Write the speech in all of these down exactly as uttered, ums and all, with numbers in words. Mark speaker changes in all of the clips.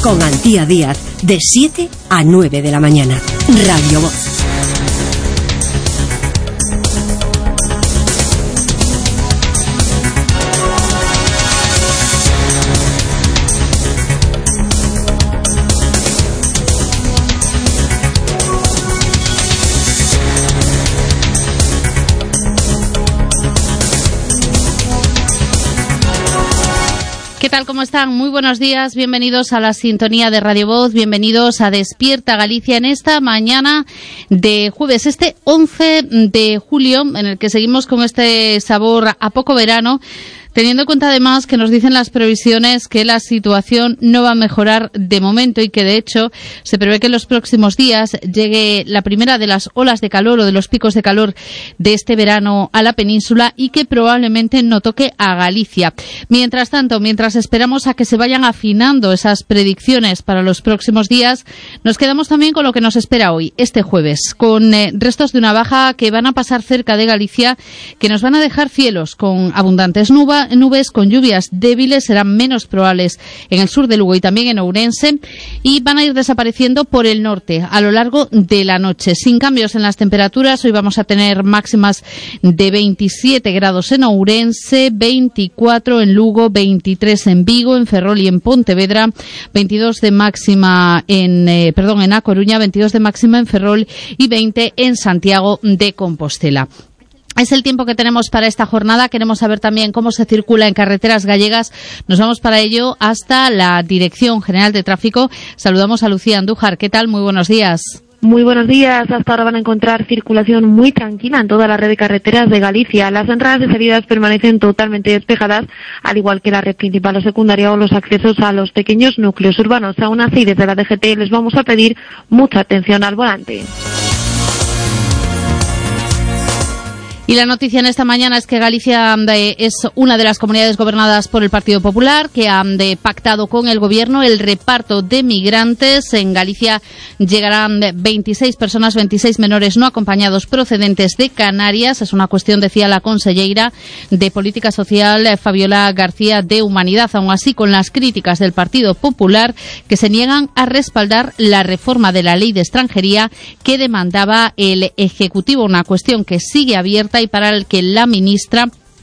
Speaker 1: con Antía Díaz, de siete a nueve de la mañana. Radio Voz.
Speaker 2: ¿Qué tal? ¿Cómo están? Muy buenos días. Bienvenidos a la sintonía de Radio Voz. Bienvenidos a Despierta Galicia en esta mañana de jueves, este once de julio, en el que seguimos con este sabor a poco verano, teniendo en cuenta además que nos dicen las previsiones que la situación no va a mejorar de momento y que de hecho se prevé que en los próximos días llegue la primera de las olas de calor o de los picos de calor de este verano a la península y que probablemente no toque a Galicia. Mientras tanto, mientras esperamos a que se vayan afinando esas predicciones para los próximos días, nos quedamos también con lo que nos espera hoy, este jueves, con eh, restos de una baja que van a pasar cerca de Galicia, que nos van a dejar cielos con abundantes nubes, nubes con lluvias débiles, serán menos probables en el sur de Lugo y también en Ourense, y van a ir desapareciendo por el norte a lo largo de la noche, sin cambios en las temperaturas. Hoy vamos a tener máximas de veintisiete grados en Ourense, veinticuatro en Lugo, veintitrés en Vigo, en Ferrol y en Pontevedra, veintidós de máxima en, eh, perdón, en A Coruña, veintidós de máxima en Ferrol y veinte en Santiago de Compostela. Es el tiempo que tenemos para esta jornada. Queremos saber también cómo se circula en carreteras gallegas. Nos vamos para ello hasta la Dirección General de Tráfico. Saludamos a Lucía Andújar. ¿Qué tal? Muy buenos días.
Speaker 3: Muy buenos días. Hasta ahora van a encontrar circulación muy tranquila en toda la red de carreteras de Galicia. Las entradas y salidas permanecen totalmente despejadas, al igual que la red principal o secundaria o los accesos a los pequeños núcleos urbanos. Aún así, desde la D G T les vamos a pedir mucha atención al volante.
Speaker 2: Y la noticia en esta mañana es que Galicia eh, es una de las comunidades gobernadas por el Partido Popular, que han eh, pactado con el Gobierno el reparto de migrantes. En Galicia llegarán veintiséis personas, veintiséis menores no acompañados procedentes de Canarias. Es una cuestión, decía la consellera de Política Social, eh, Fabiola García, de Humanidad. Aún así, con las críticas del Partido Popular, que se niegan a respaldar la reforma de la Ley de Extranjería que demandaba el Ejecutivo, una cuestión que sigue abierta y para el que la ministra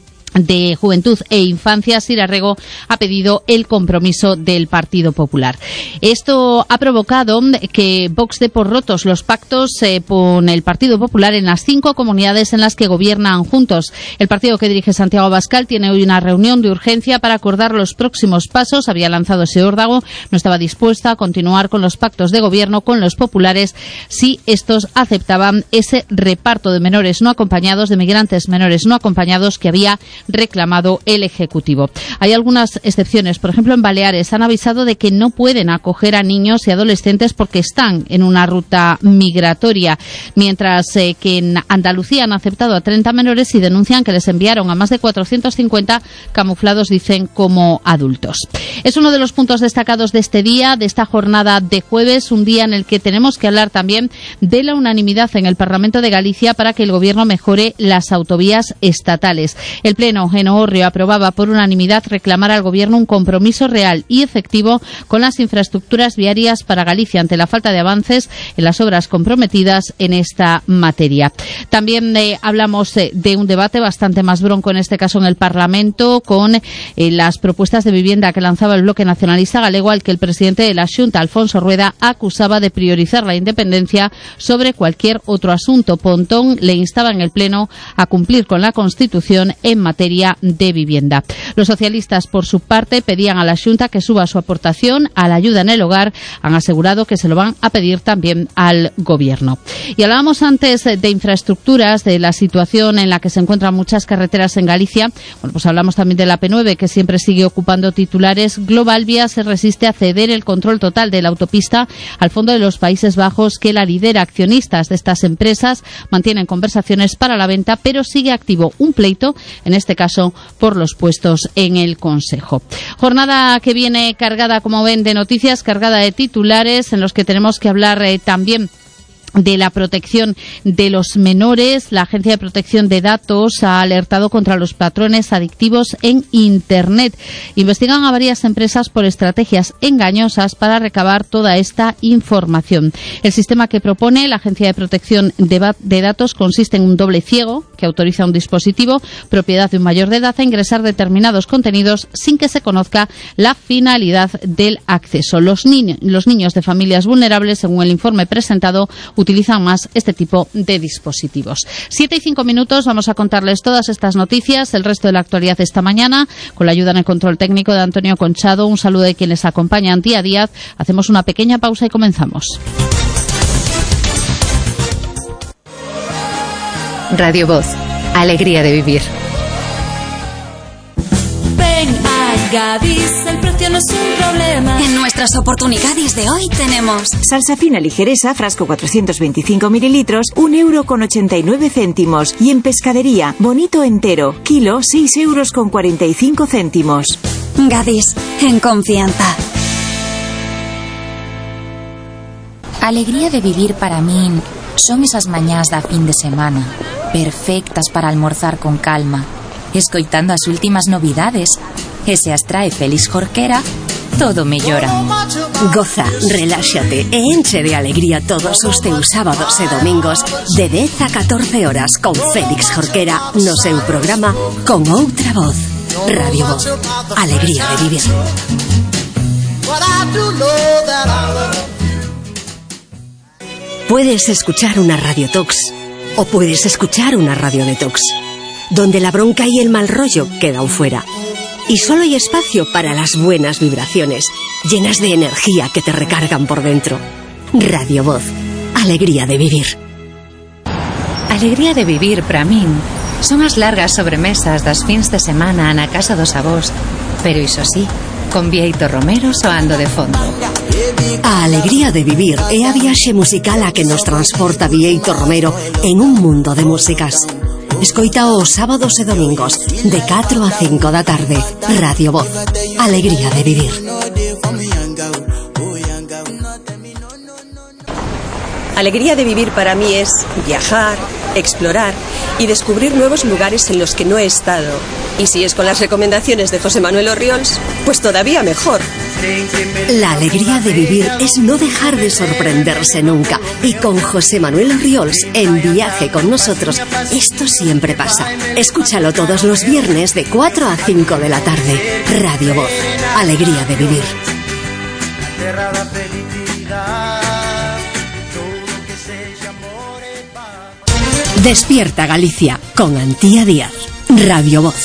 Speaker 2: de Juventud e Infancia, Sira Rego, ha pedido el compromiso del Partido Popular. Esto ha provocado que Vox dé por rotos los pactos eh, con el Partido Popular en las cinco comunidades en las que gobiernan juntos. El partido que dirige Santiago Abascal tiene hoy una reunión de urgencia para acordar los próximos pasos. Había lanzado ese órdago, no estaba dispuesta a continuar con los pactos de gobierno con los populares si estos aceptaban ese reparto de menores no acompañados, de migrantes menores no acompañados que había reclamado el Ejecutivo. Hay algunas excepciones. Por ejemplo, en Baleares han avisado de que no pueden acoger a niños y adolescentes porque están en una ruta migratoria, mientras eh, que en Andalucía han aceptado a treinta menores y denuncian que les enviaron a más de cuatrocientos cincuenta camuflados, dicen, como adultos. Es uno de los puntos destacados de este día, de esta jornada de jueves, un día en el que tenemos que hablar también de la unanimidad en el Parlamento de Galicia para que el Gobierno mejore las autovías estatales. El Pleno en Oorrio aprobaba por unanimidad reclamar al Gobierno un compromiso real y efectivo con las infraestructuras viarias para Galicia ante la falta de avances en las obras comprometidas en esta materia. También eh, hablamos eh, de un debate bastante más bronco, en este caso en el Parlamento, con eh, las propuestas de vivienda que lanzaba el Bloque Nacionalista Galego, al que el presidente de la Xunta, Alfonso Rueda, acusaba de priorizar la independencia sobre cualquier otro asunto. Pontón le instaba en el Pleno a cumplir con la Constitución en materia de vivienda. Los socialistas, por su parte, pedían a la Xunta que suba su aportación a la ayuda en el hogar. Han asegurado que se lo van a pedir también al Gobierno. Y hablábamos antes de infraestructuras, de la situación en la que se encuentran muchas carreteras en Galicia. Bueno, pues hablamos también de la P nueve, que siempre sigue ocupando titulares. Globalvía se resiste a ceder el control total de la autopista al Fondo de los Países Bajos, que la lidera. Accionistas de estas empresas mantienen conversaciones para la venta, pero sigue activo un pleito, en este caso por los puestos en el Consejo. Jornada que viene cargada, como ven, de noticias, cargada de titulares, en los que tenemos que hablar eh, también de la protección de los menores, la Agencia de Protección de Datos ha alertado contra los patrones adictivos en Internet. Investigan a varias empresas por estrategias engañosas para recabar toda esta información. El sistema que propone la Agencia de Protección de, de Datos consiste en un doble ciego que autoriza a un dispositivo propiedad de un mayor de edad a ingresar determinados contenidos sin que se conozca la finalidad del acceso. Los, ni- los niños de familias vulnerables, según el informe presentado, utilizan más este tipo de dispositivos. Siete y cinco minutos, vamos a contarles todas estas noticias, el resto de la actualidad esta mañana, con la ayuda en el control técnico de Antonio Conchado. Un saludo de quien les acompaña, Antía Díaz. Hacemos una pequeña pausa y comenzamos.
Speaker 4: Radio Voz, alegría de vivir.
Speaker 5: Ven a Gadis, el precio no es un problema.
Speaker 6: En nuestras oportunidades de hoy tenemos
Speaker 7: salsa fina ligeresa, frasco cuatrocientos veinticinco mililitros, un euro con ochenta y nueve céntimos. Y en pescadería, bonito entero, kilo, seis euros con cuarenta y cinco céntimos.
Speaker 6: Gadis, en confianza.
Speaker 8: Alegría de vivir para min son esas mañás da fin de semana, perfectas para almorzar con calma, escoitando as últimas novidades. E se as trae Félix Jorquera, todo mellora.
Speaker 1: Goza, reláxate e enche de alegría todos os teus sábados e domingos de dez a catorce horas con Félix Jorquera no seu programa Con Outra Voz. Radio Voz, alegría de vivir. Puedes escuchar una Radio Tox o puedes escuchar una Radio Detox, donde la bronca y el mal rollo quedan fuera. Y solo hay espacio para las buenas vibraciones, llenas de energía que te recargan por dentro. Radio Voz, alegría de vivir.
Speaker 4: Alegría de vivir para min son as largas sobremesas das fins de semana na casa dos avós, pero iso sí, con Vieito Romero soando de fondo.
Speaker 1: A alegría de vivir é a viaxe musical a que nos transporta Vieito Romero en un mundo de músicas. Escoita os sábados e domingos de catro a cinco da tarde. Radio Voz, alegría de vivir.
Speaker 9: Alegría de vivir para mí es viajar, explorar y descubrir nuevos lugares en los que no he estado. Y si es con las recomendaciones de José Manuel Orriols, pues todavía mejor.
Speaker 1: La alegría de vivir es no dejar de sorprenderse nunca. Y con José Manuel Orriols en Viaje con nosotros, esto siempre pasa. Escúchalo todos los viernes de cuatro a cinco de la tarde. Radio Voz, alegría de vivir. Despierta Galicia con Antía Díaz. Radio Voz.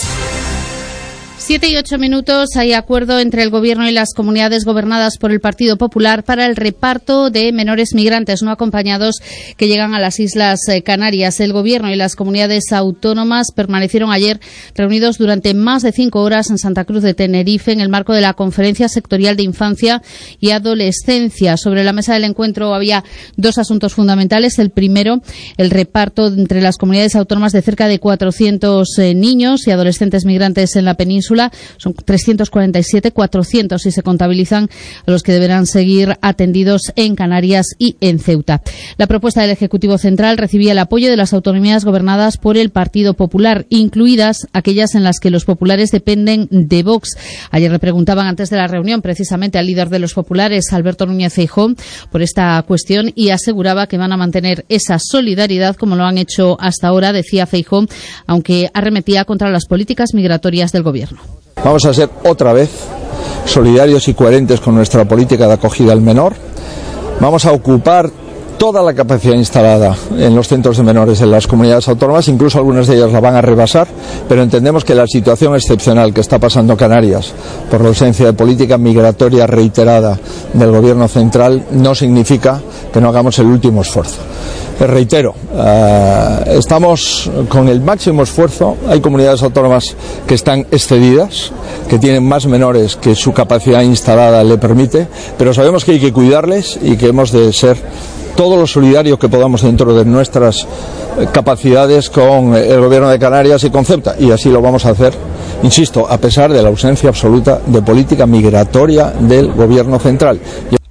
Speaker 2: Siete y ocho minutos. Hay acuerdo entre el Gobierno y las comunidades gobernadas por el Partido Popular para el reparto de menores migrantes no acompañados que llegan a las Islas Canarias. El Gobierno y las comunidades autónomas permanecieron ayer reunidos durante más de cinco horas en Santa Cruz de Tenerife en el marco de la Conferencia Sectorial de Infancia y Adolescencia. Sobre la mesa del encuentro había dos asuntos fundamentales. El primero, el reparto entre las comunidades autónomas de cerca de cuatrocientos eh, niños y adolescentes migrantes en la península. Son trescientos cuarenta y siete, cuatrocientos si se contabilizan a los que deberán seguir atendidos en Canarias y en Ceuta. La propuesta del Ejecutivo Central recibía el apoyo de las autonomías gobernadas por el Partido Popular, incluidas aquellas en las que los populares dependen de Vox. Ayer le preguntaban antes de la reunión precisamente al líder de los populares, Alberto Núñez Feijóo, por esta cuestión y aseguraba que van a mantener esa solidaridad como lo han hecho hasta ahora, decía Feijóo, aunque arremetía contra las políticas migratorias del Gobierno.
Speaker 10: Vamos a ser otra vez solidarios y coherentes con nuestra política de acogida al menor. Vamos a ocupar toda la capacidad instalada en los centros de menores en las comunidades autónomas, incluso algunas de ellas la van a rebasar, pero entendemos que la situación excepcional que está pasando Canarias por la ausencia de política migratoria reiterada del Gobierno central no significa que no hagamos el último esfuerzo. Reitero, uh, estamos con el máximo esfuerzo. Hay comunidades autónomas que están excedidas, que tienen más menores que su capacidad instalada le permite, pero sabemos que hay que cuidarles y que hemos de ser todo lo solidario que podamos dentro de nuestras capacidades con el Gobierno de Canarias y con Ceuta, y así lo vamos a hacer, insisto, a pesar de la ausencia absoluta de política migratoria del Gobierno central.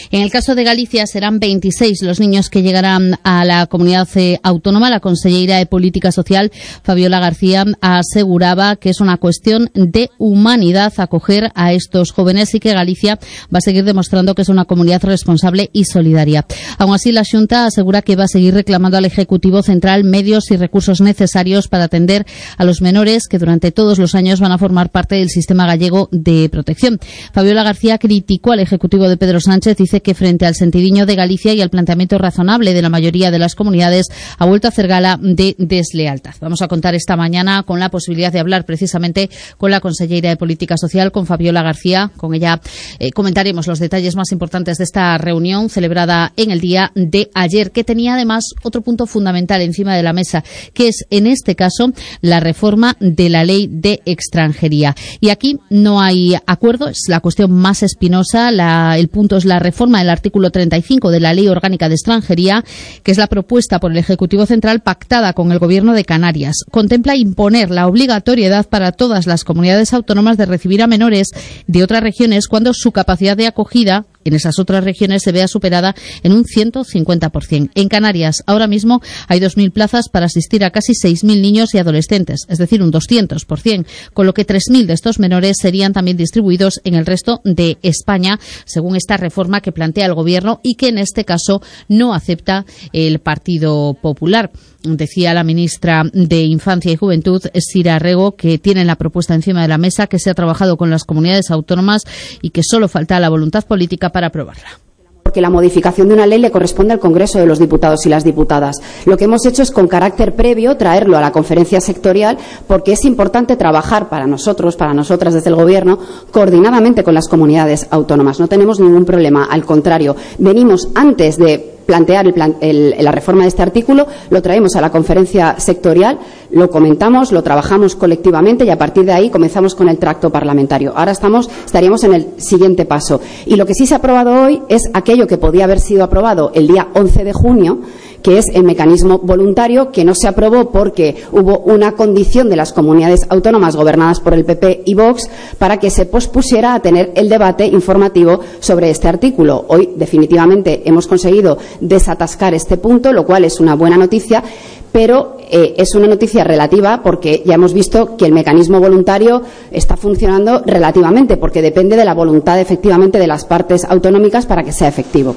Speaker 2: En el caso de Galicia serán veintiséis los niños que llegarán a la comunidad eh, autónoma. La consellera de Política Social, Fabiola García, aseguraba que es una cuestión de humanidad acoger a estos jóvenes y que Galicia va a seguir demostrando que es una comunidad responsable y solidaria. Aún así, la Xunta asegura que va a seguir reclamando al Ejecutivo Central medios y recursos necesarios para atender a los menores que durante todos los años van a formar parte del sistema gallego de protección. Fabiola García criticó al Ejecutivo de Pedro Sánchez, dice que frente al sentidiño de Galicia y al planteamiento razonable de la mayoría de las comunidades ha vuelto a hacer gala de deslealtad. Vamos a contar esta mañana con la posibilidad de hablar precisamente con la consellera de Política Social, con Fabiola García. Con ella eh, comentaremos los detalles más importantes de esta reunión celebrada en el día de ayer, que tenía además otro punto fundamental encima de la mesa, que es en este caso la reforma de la ley de extranjería. Y aquí no hay acuerdo, es la cuestión más espinosa. La, el punto es la reforma del artículo treinta y cinco de la Ley Orgánica de Extranjería, que es la propuesta por el Ejecutivo Central pactada con el Gobierno de Canarias. Contempla imponer la obligatoriedad para todas las comunidades autónomas de recibir a menores de otras regiones cuando su capacidad de acogida en esas otras regiones se vea superada en un ciento cincuenta por ciento. En Canarias, ahora mismo, hay dos mil plazas para asistir a casi seis mil niños y adolescentes, es decir, un doscientos por ciento, con lo que tres mil de estos menores serían también distribuidos en el resto de España, según esta reforma que plantea el Gobierno y que en este caso no acepta el Partido Popular. Decía la ministra de Infancia y Juventud, Sira Rego, que tienen la propuesta encima de la mesa, que se ha trabajado con las comunidades autónomas y que solo falta la voluntad política para aprobarla.
Speaker 11: Porque la modificación de una ley le corresponde al Congreso de los Diputados y las Diputadas. Lo que hemos hecho es, con carácter previo, traerlo a la conferencia sectorial, porque es importante trabajar para nosotros, para nosotras desde el Gobierno, coordinadamente con las comunidades autónomas. No tenemos ningún problema, al contrario, venimos antes de plantear el plan, el, la reforma de este artículo, lo traemos a la conferencia sectorial, lo comentamos, lo trabajamos colectivamente y a partir de ahí comenzamos con el tracto parlamentario. Ahora estamos, estaríamos en el siguiente paso. Y lo que sí se ha aprobado hoy es aquello que podía haber sido aprobado el día once de junio, que es el mecanismo voluntario, que no se aprobó porque hubo una condición de las comunidades autónomas gobernadas por el P P y Vox para que se pospusiera a tener el debate informativo sobre este artículo. Hoy, definitivamente, hemos conseguido desatascar este punto, lo cual es una buena noticia, pero eh, es una noticia relativa porque ya hemos visto que el mecanismo voluntario está funcionando relativamente, porque depende de la voluntad, efectivamente, de las partes autonómicas para que sea efectivo.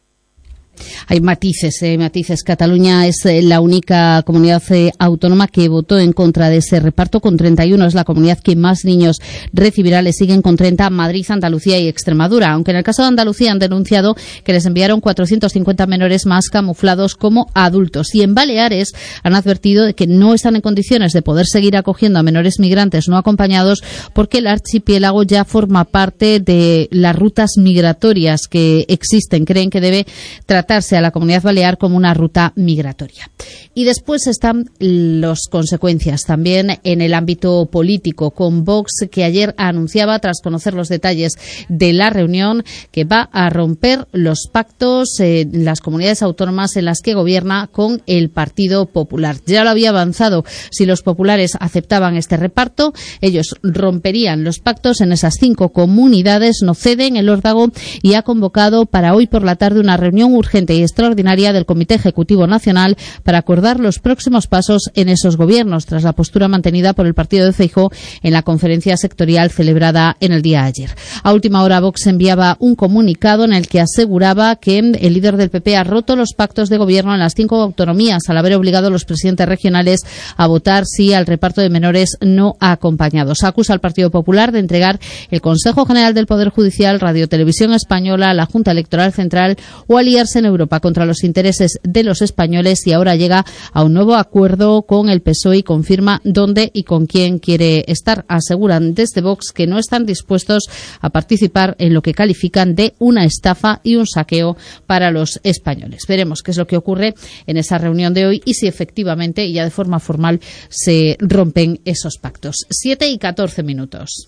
Speaker 2: Hay matices, eh, matices. Cataluña es eh, la única comunidad eh, autónoma que votó en contra de ese reparto, con treinta y uno. Es la comunidad que más niños recibirá. Le siguen con treinta Madrid, Andalucía y Extremadura. Aunque en el caso de Andalucía han denunciado que les enviaron cuatrocientos cincuenta menores más camuflados como adultos. Y en Baleares han advertido de que no están en condiciones de poder seguir acogiendo a menores migrantes no acompañados porque el archipiélago ya forma parte de las rutas migratorias que existen. Creen que debe tratarse a la Comunidad Balear como una ruta migratoria. Y después están las consecuencias también en el ámbito político, con Vox, que ayer anunciaba, tras conocer los detalles de la reunión, que va a romper los pactos en las comunidades autónomas en las que gobierna con el Partido Popular. Ya lo había avanzado. Si los populares aceptaban este reparto, ellos romperían los pactos en esas cinco comunidades, no ceden el órdago, y ha convocado para hoy por la tarde una reunión urgente y extraordinaria del Comité Ejecutivo Nacional para acordar los próximos pasos en esos gobiernos, tras la postura mantenida por el partido de Feijóo en la conferencia sectorial celebrada en el día de ayer. A última hora, Vox enviaba un comunicado en el que aseguraba que el líder del P P ha roto los pactos de gobierno en las cinco autonomías al haber obligado a los presidentes regionales a votar sí al reparto de menores no acompañados. Acusa al Partido Popular de entregar el Consejo General del Poder Judicial, Radio Televisión Española, la Junta Electoral Central o aliarse en Europa contra los intereses de los españoles, y ahora llega a un nuevo acuerdo con el P S O E y confirma dónde y con quién quiere estar. Aseguran desde Vox que no están dispuestos a participar en lo que califican de una estafa y un saqueo para los españoles. Veremos qué es lo que ocurre en esa reunión de hoy y si efectivamente y ya de forma formal se rompen esos pactos. Siete y catorce minutos.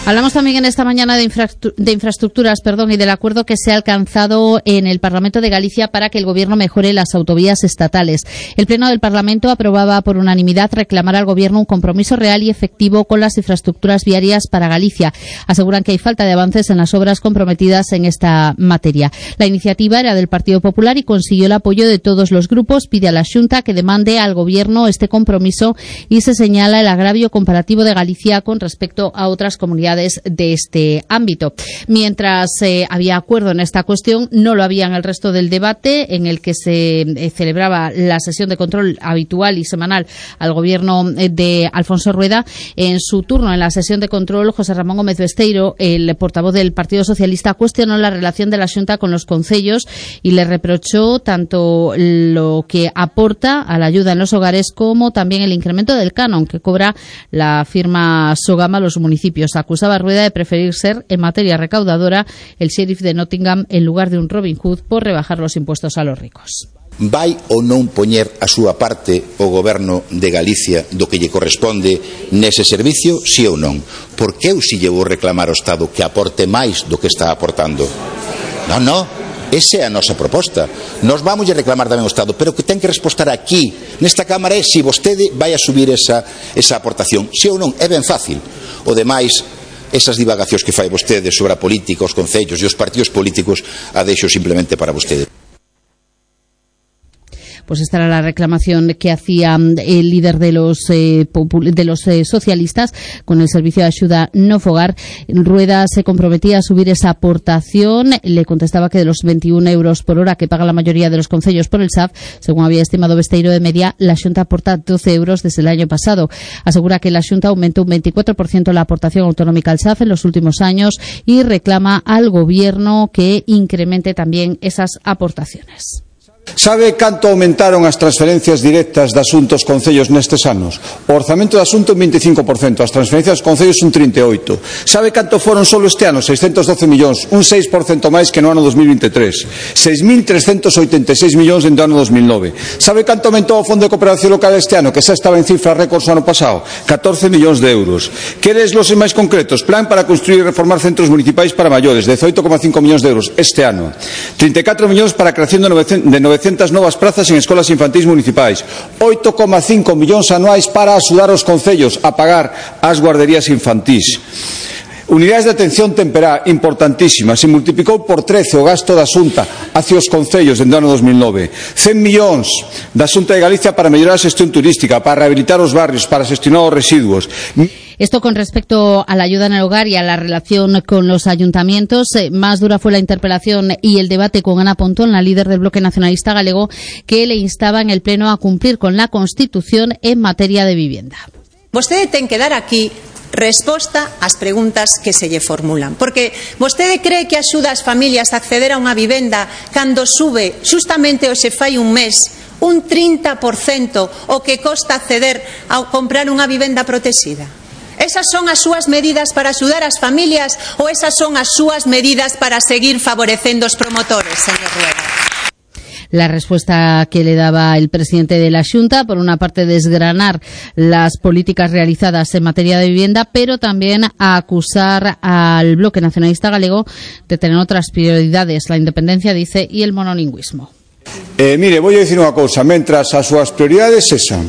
Speaker 2: Hablamos también en esta mañana de, infrastru- de infraestructuras perdón, y del acuerdo que se ha alcanzado en el Parlamento de Galicia para que el Gobierno mejore las autovías estatales. El Pleno del Parlamento aprobaba por unanimidad reclamar al Gobierno un compromiso real y efectivo con las infraestructuras viarias para Galicia. Aseguran que hay falta de avances en las obras comprometidas en esta materia. La iniciativa era del Partido Popular y consiguió el apoyo de todos los grupos. Pide a la Xunta que demande al Gobierno este compromiso y se señala el agravio comparativo de Galicia con respecto a otras comunidades de este ámbito. Mientras eh, había acuerdo en esta cuestión, no lo había en el resto del debate, en el que se eh, celebraba la sesión de control habitual y semanal al Gobierno de Alfonso Rueda. En su turno en la sesión de control, José Ramón Gómez Besteiro, el portavoz del Partido Socialista, cuestionó la relación de la Xunta con los concellos y le reprochó tanto lo que aporta a la ayuda en los hogares como también el incremento del canon que cobra la firma Sogama a los municipios. Acusaba a Rueda de preferir ser, en materia recaudadora, el sheriff de Nottingham en lugar de un Robin Hood por rebajar los impuestos a los ricos.
Speaker 12: Vai ou non poñer a súa parte o Goberno de Galicia do que lle corresponde nese servicio, sí ou non? Porque eu si lle vou reclamar ao Estado que aporte máis do que está aportando. Non, non. Esa é a nosa proposta. Nos vamos a reclamar tamén ao Estado, pero que ten que respostar aquí, nesta Cámara, é se vostede vai a subir esa, esa aportación. Sí ou non, é ben fácil. O demais, esas divagacións que fai vostede sobre a política, os concellos e os partidos políticos, a deixo simplemente para vostede.
Speaker 2: Pues esta era la reclamación que hacía el líder de los eh, de los eh, socialistas con el servicio de ayuda no fogar. Rueda se comprometía a subir esa aportación. Le contestaba que de los veintiún euros por hora que paga la mayoría de los concellos por el S A F, según había estimado Besteiro de media, la Xunta aporta doce euros desde el año pasado. Asegura que la Xunta aumentó un veinticuatro por ciento la aportación autonómica al S A F en los últimos años y reclama al Gobierno que incremente también esas aportaciones.
Speaker 13: Sabe canto aumentaron as transferencias directas de asuntos concellos nestes anos? O orzamento de asunto un veinticinco por ciento, as transferencias dos concellos un trinta e oito por ciento. Sabe canto foron solo este ano? seiscentos doce millóns, un seis por ciento máis que no ano dos mil vinte e tres. seis mil trescentos oitenta e seis millóns en do ano dos mil nove. Sabe canto aumentou o Fondo de Cooperación Local este ano? Que xa estaba en cifras récords o ano pasado, catorce millóns de euros. Queres los máis concretos? Plan para construir e reformar centros municipais para maiores, dezoito coma cinco millóns de euros este ano. trinta e catro millóns para a creación de novecentas novas prazas en escolas infantis municipais, oito coma cinco millóns anuais para axudar os concellos a pagar as guarderías infantís. Unidades de atención temperá, importantísimas, se multiplicou por trece o gasto da Xunta hacia os concellos dende o ano dos mil nove. cen millóns da Xunta de Galicia para mellorar a xestión turística, para rehabilitar os barrios, para xestionar os residuos.
Speaker 2: Esto con respecto a la ayuda en el hogar y a la relación con los ayuntamientos. Eh, más dura fue la interpelación y el debate con Ana Pontón, la líder del Bloque Nacionalista Galego, que le instaba en el Pleno a cumplir con la Constitución en materia de vivienda.
Speaker 14: Vostede ten que dar aquí resposta ás preguntas que se lle formulan. Porque vostede cree que axuda as familias a acceder a unha vivenda cando sube, xustamente hoxe fai un mes, un trinta por cento o que costa acceder a comprar unha vivenda protexida? Esas son as súas medidas para axudar as familias ou esas son as súas medidas para seguir favorecendo os promotores, señor Rueda?
Speaker 2: La respuesta que le daba el presidente de la Xunta, por una parte desgranar las políticas realizadas en materia de vivienda, pero también a acusar al Bloque Nacionalista Galego de tener otras prioridades, la independencia, dice, y el monolingüismo.
Speaker 13: Eh, mire, voy a decir unha cousa, mentras as súas prioridades son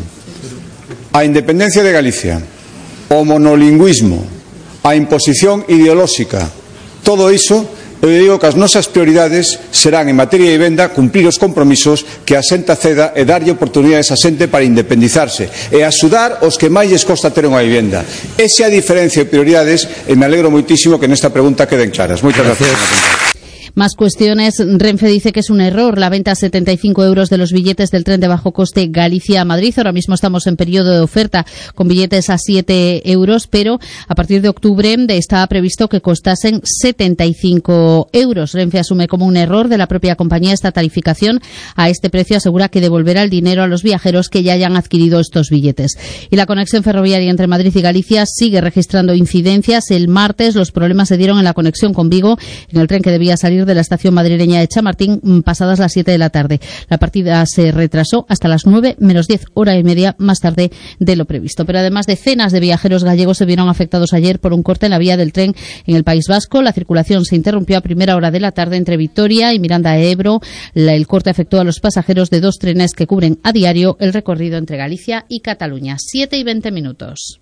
Speaker 13: a independencia de Galicia, o monolingüismo, a imposición ideolóxica, todo iso, eu digo que as nosas prioridades serán en materia de vivenda cumprir os compromisos que a xente ceda e darlle oportunidades a xente para independizarse e axudar os que máis lles costa ter unha vivenda. Esa é a diferencia de prioridades e me alegro moitísimo que nesta pregunta queden claras. Moitas gracias.
Speaker 2: Más cuestiones. Renfe dice que es un error la venta a setenta y cinco euros de los billetes del tren de bajo coste Galicia-Madrid. Ahora mismo estamos en periodo de oferta con billetes a siete euros, pero a partir de octubre estaba previsto que costasen setenta y cinco euros. Renfe asume como un error de la propia compañía esta tarificación. A este precio asegura que devolverá el dinero a los viajeros que ya hayan adquirido estos billetes. Y la conexión ferroviaria entre Madrid y Galicia sigue registrando incidencias. El martes los problemas se dieron en la conexión con Vigo, en el tren que debía salir salir de la estación madrileña de Chamartín pasadas las siete de la tarde. La partida se retrasó hasta las nueve menos diez, hora y media más tarde de lo previsto. Pero además, decenas de viajeros gallegos se vieron afectados ayer por un corte en la vía del tren en el País Vasco. La circulación se interrumpió a primera hora de la tarde entre Vitoria y Miranda de Ebro. La, el corte afectó a los pasajeros de dos trenes que cubren a diario el recorrido entre Galicia y Cataluña. siete y veinte minutos.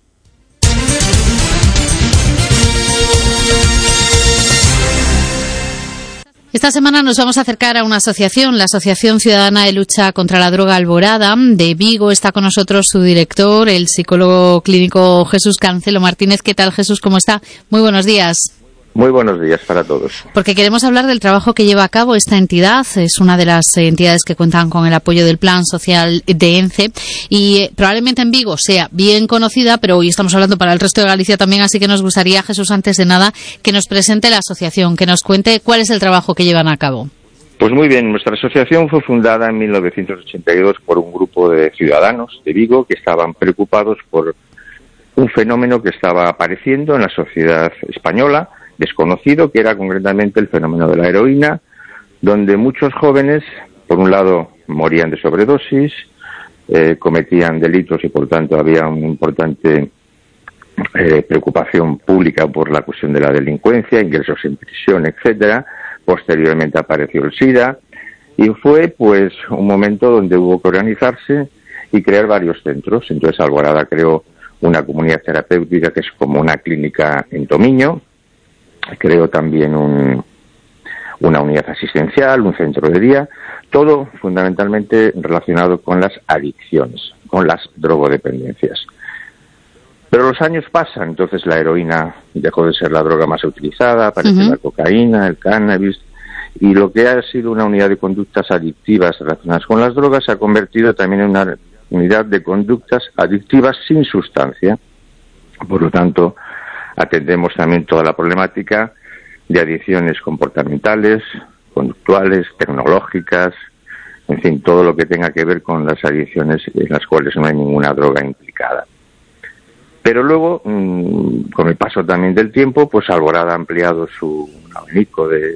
Speaker 2: Esta semana nos vamos a acercar a una asociación, la Asociación Ciudadana de Lucha contra la Droga Alborada de Vigo. Está con nosotros su director, el psicólogo clínico Jesús Cancelo Martínez. ¿Qué tal, Jesús? ¿Cómo está? Muy buenos días.
Speaker 15: Muy buenos días para todos.
Speaker 2: Porque queremos hablar del trabajo que lleva a cabo esta entidad. Es una de las entidades que cuentan con el apoyo del Plan Social de ENCE y eh, probablemente en Vigo sea bien conocida, pero hoy estamos hablando para el resto de Galicia también, así que nos gustaría, Jesús, antes de nada, que nos presente la asociación, que nos cuente cuál es el trabajo que llevan a cabo.
Speaker 15: Pues muy bien, nuestra asociación fue fundada en mil novecientos ochenta y dos por un grupo de ciudadanos de Vigo que estaban preocupados por un fenómeno que estaba apareciendo en la sociedad española, desconocido, que era concretamente el fenómeno de la heroína, donde muchos jóvenes, por un lado, morían de sobredosis, eh, cometían delitos y, por tanto, había una importante eh, preocupación pública por la cuestión de la delincuencia, ingresos en prisión, etcétera. Posteriormente apareció el SIDA y fue, pues, un momento donde hubo que organizarse y crear varios centros. Entonces, Alborada creó una comunidad terapéutica que es como una clínica en Tomiño. Creo también un, una unidad asistencial, un centro de día, todo fundamentalmente relacionado con las adicciones, con las drogodependencias. Pero los años pasan, entonces la heroína dejó de ser la droga más utilizada, apareció uh-huh. la cocaína, el cannabis, y lo que ha sido una unidad de conductas adictivas relacionadas con las drogas se ha convertido también en una unidad de conductas adictivas sin sustancia. Por lo tanto, atendemos también toda la problemática de adicciones comportamentales, conductuales, tecnológicas, en fin, todo lo que tenga que ver con las adicciones en las cuales no hay ninguna droga implicada. Pero luego, con el paso también del tiempo, pues Alborada ha ampliado su abanico de,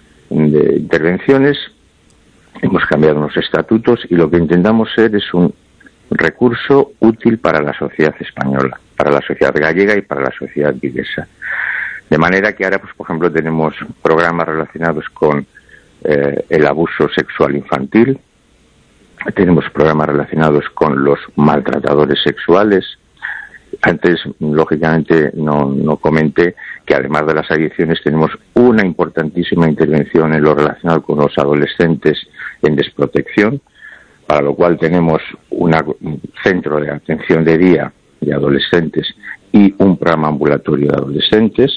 Speaker 15: de intervenciones, hemos cambiado unos estatutos y lo que intentamos ser es un recurso útil para la sociedad española, para la sociedad gallega y para la sociedad viguesa. De manera que ahora, pues por ejemplo, tenemos programas relacionados con eh, el abuso sexual infantil, tenemos programas relacionados con los maltratadores sexuales. Antes, lógicamente, no, no comenté que además de las adicciones tenemos una importantísima intervención en lo relacionado con los adolescentes en desprotección, para lo cual tenemos una, un centro de atención de día de adolescentes y un programa ambulatorio de adolescentes.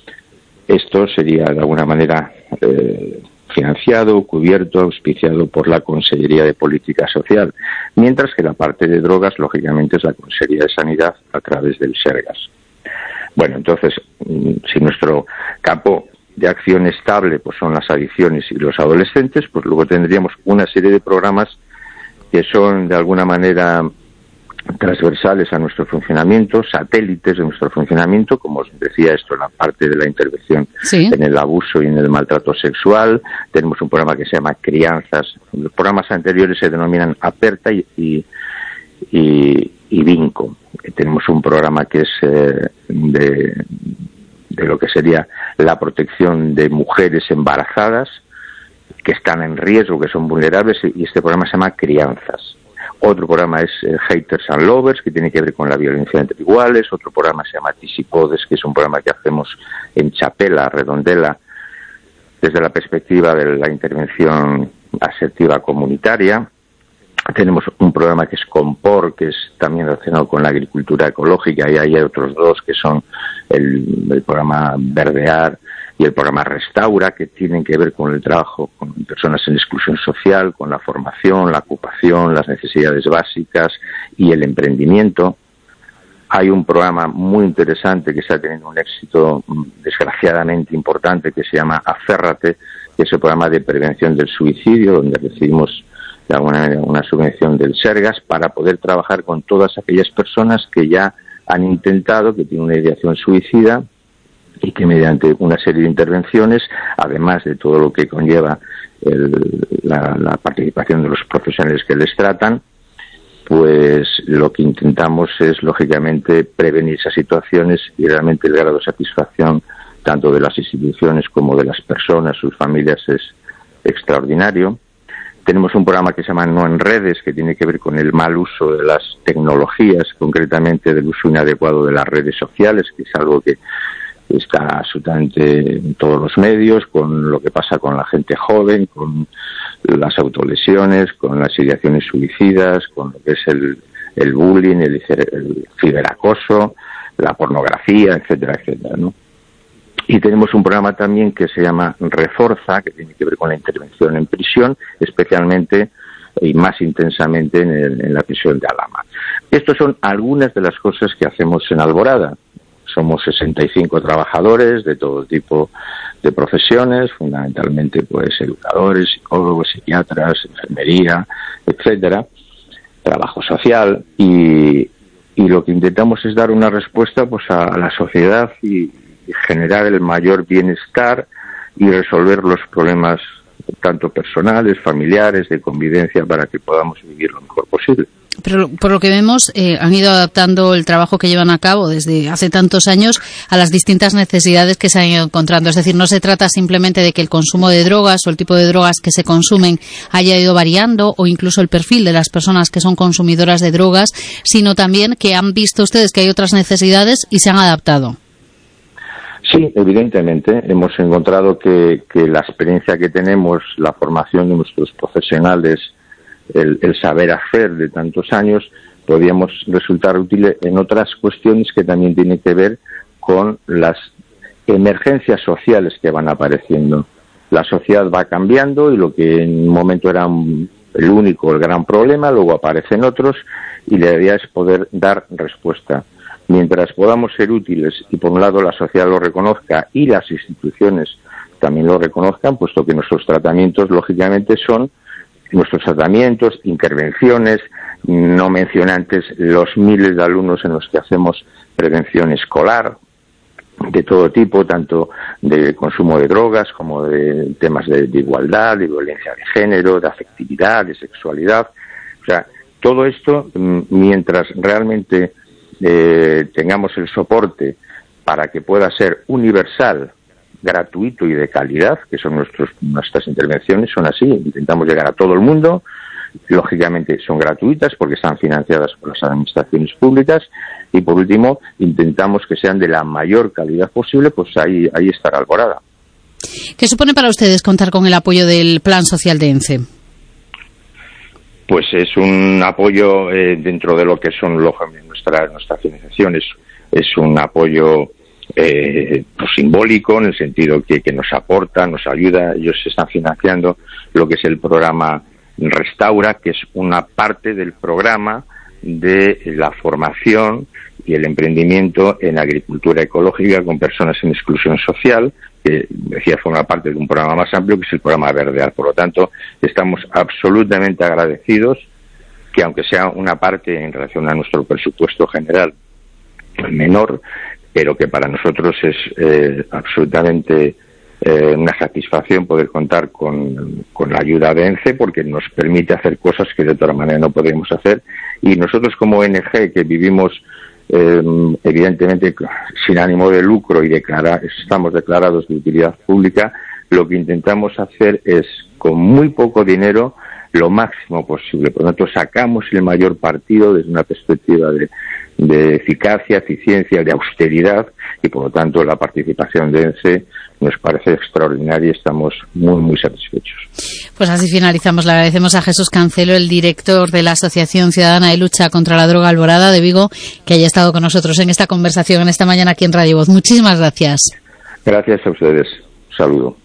Speaker 15: Esto sería de alguna manera eh, financiado, cubierto, auspiciado por la Consellería de Política Social, mientras que la parte de drogas, lógicamente, es la Consellería de Sanidad a través del Sergas. Bueno, entonces, si nuestro campo de acción estable pues son las adicciones y los adolescentes, pues luego tendríamos una serie de programas que son de alguna manera transversales a nuestro funcionamiento, satélites de nuestro funcionamiento, como os decía esto, la parte de la intervención ¿Sí? en el abuso y en el maltrato sexual. Tenemos un programa que se llama Crianzas. Los programas anteriores se denominan Aperta y, y, y, y Vinco. Tenemos un programa que es eh, de, de lo que sería la protección de mujeres embarazadas que están en riesgo, que son vulnerables, y este programa se llama Crianzas. Otro programa es eh, Haters and Lovers, que tiene que ver con la violencia entre iguales. Otro programa se llama Tisipodes, que es un programa que hacemos en Chapela, Redondela, desde la perspectiva de la intervención asertiva comunitaria. Tenemos un programa que es Compor, que es también relacionado con la agricultura ecológica, y ahí hay otros dos que son el, el programa Verdear y el programa Restaura, que tienen que ver con el trabajo con personas en exclusión social, con la formación, la ocupación, las necesidades básicas y el emprendimiento. Hay un programa muy interesante que está teniendo un éxito desgraciadamente importante que se llama Aférrate, que es el programa de prevención del suicidio, donde recibimos de alguna manera una subvención del Sergas para poder trabajar con todas aquellas personas que ya han intentado, que tienen una ideación suicida y que mediante una serie de intervenciones, además de todo lo que conlleva el, la, la participación de los profesionales que les tratan, pues lo que intentamos es, lógicamente, prevenir esas situaciones, y realmente el grado de satisfacción tanto de las instituciones como de las personas, sus familias, es extraordinario. Tenemos un programa que se llama No en Redes, que tiene que ver con el mal uso de las tecnologías, concretamente del uso inadecuado de las redes sociales, que es algo que está absolutamente en todos los medios, con lo que pasa con la gente joven, con las autolesiones, con las ideaciones suicidas, con lo que es el, el bullying, el, el ciberacoso, la pornografía, etcétera, etcétera, ¿no? Y tenemos un programa también que se llama Reforza, que tiene que ver con la intervención en prisión, especialmente y más intensamente en, el, en la prisión de Alhama. Estas son algunas de las cosas que hacemos en Alborada. Somos sesenta y cinco trabajadores de todo tipo de profesiones, fundamentalmente pues educadores, psicólogos, psiquiatras, enfermería, etcétera, trabajo social, y, y lo que intentamos es dar una respuesta pues a, a la sociedad y generar el mayor bienestar y resolver los problemas tanto personales, familiares, de convivencia, para que podamos vivir lo mejor posible.
Speaker 2: Pero por lo que vemos, eh, han ido adaptando el trabajo que llevan a cabo desde hace tantos años a las distintas necesidades que se han ido encontrando. Es decir, no se trata simplemente de que el consumo de drogas o el tipo de drogas que se consumen haya ido variando, o incluso el perfil de las personas que son consumidoras de drogas, sino también que han visto ustedes que hay otras necesidades y se han adaptado.
Speaker 15: Sí, evidentemente. Hemos encontrado que, que la experiencia que tenemos, la formación de nuestros profesionales, el, el saber hacer de tantos años, podíamos resultar útiles en otras cuestiones que también tienen que ver con las emergencias sociales que van apareciendo. La sociedad va cambiando y lo que en un momento era un, el único, el gran problema, luego aparecen otros, y la idea es poder dar respuesta. Mientras podamos ser útiles y por un lado la sociedad lo reconozca y las instituciones también lo reconozcan, puesto que nuestros tratamientos lógicamente son nuestros tratamientos, intervenciones, no mencionantes los miles de alumnos en los que hacemos prevención escolar de todo tipo, tanto de consumo de drogas como de temas de, de igualdad, de violencia de género, de afectividad, de sexualidad. O sea, todo esto, mientras realmente Eh, tengamos el soporte para que pueda ser universal, gratuito y de calidad, que son nuestros, nuestras intervenciones, son así, intentamos llegar a todo el mundo, lógicamente son gratuitas porque están financiadas por las administraciones públicas, y por último intentamos que sean de la mayor calidad posible, pues ahí, ahí estará Alborada.
Speaker 2: ¿Qué supone para ustedes contar con el apoyo del Plan Social de ENCE?
Speaker 15: Pues es un apoyo eh, dentro de lo que son lógicamente nuestra, nuestra financiación, es, es un apoyo eh, pues, simbólico, en el sentido que, que nos aporta, nos ayuda. Ellos están financiando lo que es el programa Restaura, que es una parte del programa de la formación y el emprendimiento en agricultura ecológica con personas en exclusión social, que decía forma parte de un programa más amplio, que es el programa Verdear. Por lo tanto, estamos absolutamente agradecidos que, aunque sea una parte en relación a nuestro presupuesto general menor, pero que para nosotros es eh, absolutamente eh, una satisfacción poder contar con, con la ayuda de ENCE, porque nos permite hacer cosas que de otra manera no podemos hacer. Y nosotros, como O N G, que vivimos Eh, evidentemente sin ánimo de lucro y declara, estamos declarados de utilidad pública, lo que intentamos hacer es, con muy poco dinero, lo máximo posible. Por lo tanto, sacamos el mayor partido desde una perspectiva de, de eficacia, eficiencia, de austeridad, y por lo tanto la participación de ENCE nos parece extraordinaria y estamos muy, muy satisfechos.
Speaker 2: Pues así finalizamos. Le agradecemos a Jesús Cancelo, el director de la Asociación Ciudadana de Lucha contra la Droga Alborada de Vigo, que haya estado con nosotros en esta conversación, en esta mañana aquí en Radio Voz. Muchísimas gracias.
Speaker 15: Gracias a ustedes. Un saludo.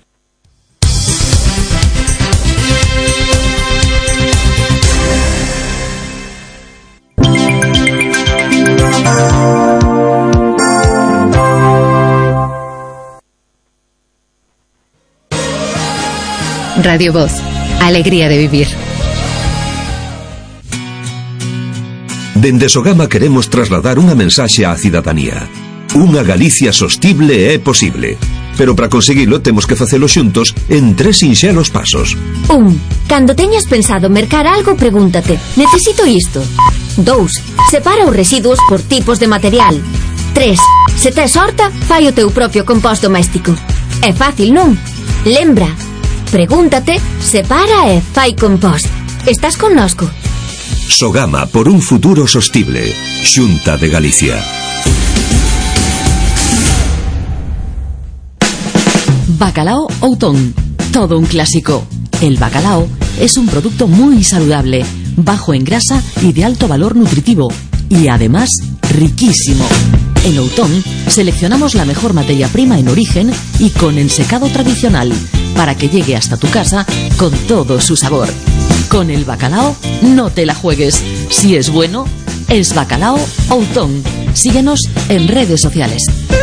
Speaker 4: Radio Voz, alegría de vivir.
Speaker 16: Dende Sogama queremos trasladar unha mensaxe á cidadanía. Unha Galicia sostible é posible. Pero para conseguilo temos que facelo xuntos en tres sinxelos pasos.
Speaker 17: Un. Cando teñas pensado mercar algo, pregúntate: necesito isto? Dous. Separa os residuos por tipos de material. Tres. Se tes horta, fai o teu propio compost doméstico. É fácil, non? Lembra. Pregúntate, separa e fai compost. Estás connosco?
Speaker 16: Sogama por un futuro sostible. Xunta de Galicia.
Speaker 18: Bacalao Outón, todo un clásico. El bacalao es un producto muy saludable, bajo en grasa y de alto valor nutritivo, y además riquísimo. En Outón seleccionamos la mejor materia prima en origen y con ensecado tradicional, para que llegue hasta tu casa con todo su sabor. Con el bacalao no te la juegues. Si es bueno, es Bacalao Outón. Síguenos en redes sociales.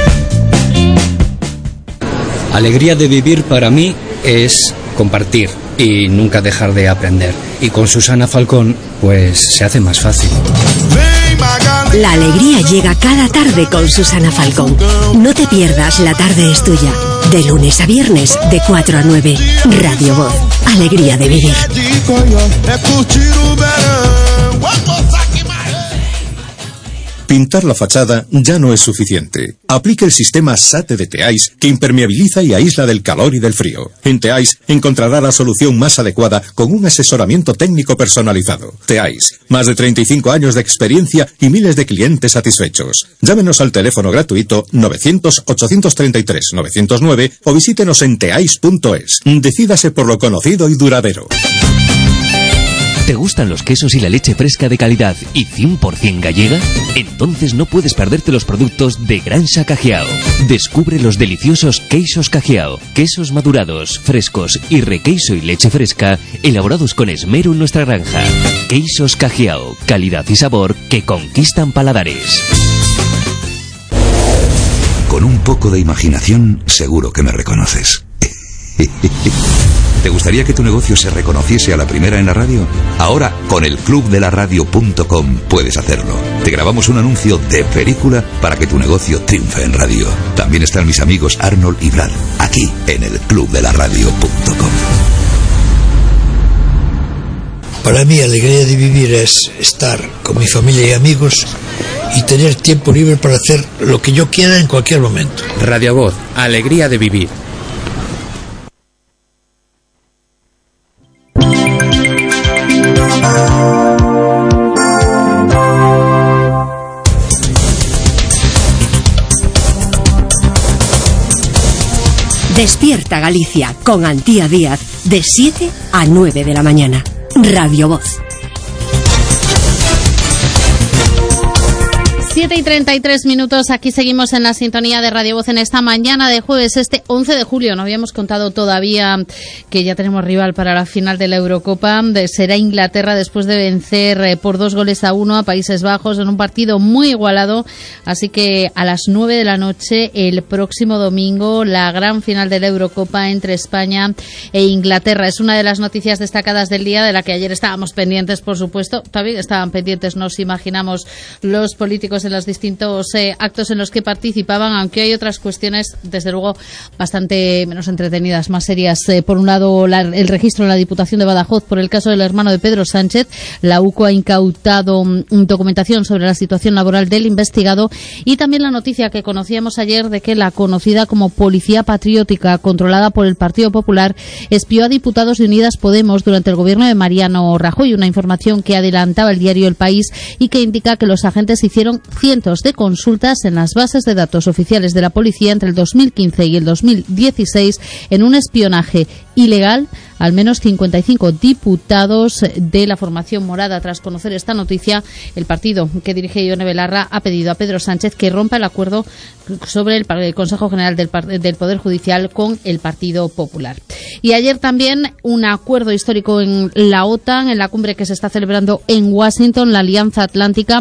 Speaker 19: Alegría de vivir para mí es compartir y nunca dejar de aprender. Y con Susana Falcón, pues se hace más fácil.
Speaker 1: La alegría llega cada tarde con Susana Falcón. No te pierdas La Tarde es Tuya. De lunes a viernes, de cuatro a nueve. Radio Voz. Alegría de vivir.
Speaker 20: Pintar la fachada ya no es suficiente. Aplique el sistema SATE de Teais, que impermeabiliza y aísla del calor y del frío. En Teais encontrará la solución más adecuada con un asesoramiento técnico personalizado. Teais, más de treinta y cinco años de experiencia y miles de clientes satisfechos. Llámenos al teléfono gratuito novecientos, ochocientos treinta y tres, novecientos nueve o visítenos en teais punto es. Decídase por lo conocido y duradero.
Speaker 21: ¿Te gustan los quesos y la leche fresca de calidad y cien por ciento gallega? Entonces no puedes perderte los productos de Granja Cajiao. Descubre los deliciosos queixos Cajiao, quesos madurados, frescos y requeiso y leche fresca, elaborados con esmero en nuestra granja. Queixos Cajiao, calidad y sabor que conquistan paladares.
Speaker 22: Con un poco de imaginación, seguro que me reconoces. ¿Te gustaría que tu negocio se reconociese a la primera en la radio? Ahora, con el club de la radio punto com puedes hacerlo. Te grabamos un anuncio de película para que tu negocio triunfe en radio. También están mis amigos Arnold y Brad, aquí en el club de la radio punto com.
Speaker 23: Para mí, alegría de vivir es estar con mi familia y amigos y tener tiempo libre para hacer lo que yo quiera en cualquier momento.
Speaker 19: Radio Voz, alegría de vivir.
Speaker 1: Despierta Galicia con Antía Díaz de siete a nueve de la mañana. Radio Voz.
Speaker 2: siete y treinta y tres minutos, aquí seguimos en la sintonía de Radio Voz en esta mañana de jueves, este once de julio. No habíamos contado todavía que ya tenemos rival para la final de la Eurocopa. Será Inglaterra después de vencer por dos goles a uno a Países Bajos en un partido muy igualado. Así que a las nueve de la noche, el próximo domingo, la gran final de la Eurocopa entre España e Inglaterra. Es una de las noticias destacadas del día, de la que ayer estábamos pendientes, por supuesto. También estaban pendientes, nos imaginamos, los políticos en los distintos eh, actos en los que participaban, aunque hay otras cuestiones, desde luego, bastante menos entretenidas, más serias. Eh, por un lado, la, el registro en la Diputación de Badajoz por el caso del hermano de Pedro Sánchez. La U C O ha incautado um, documentación sobre la situación laboral del investigado, y también la noticia que conocíamos ayer de que la conocida como Policía Patriótica, controlada por el Partido Popular, espió a diputados de Unidas Podemos durante el gobierno de Mariano Rajoy. Una información que adelantaba el diario El País y que indica que los agentes hicieron cientos de consultas en las bases de datos oficiales de la policía entre el dos mil quince y el dos mil dieciséis en un espionaje ilegal. Al menos cincuenta y cinco diputados de la formación morada. Tras conocer esta noticia, el partido que dirige Ione Belarra ha pedido a Pedro Sánchez que rompa el acuerdo sobre el, el Consejo General del, del Poder Judicial con el Partido Popular. Y ayer también un acuerdo histórico en la OTAN, en la cumbre que se está celebrando en Washington, la Alianza Atlántica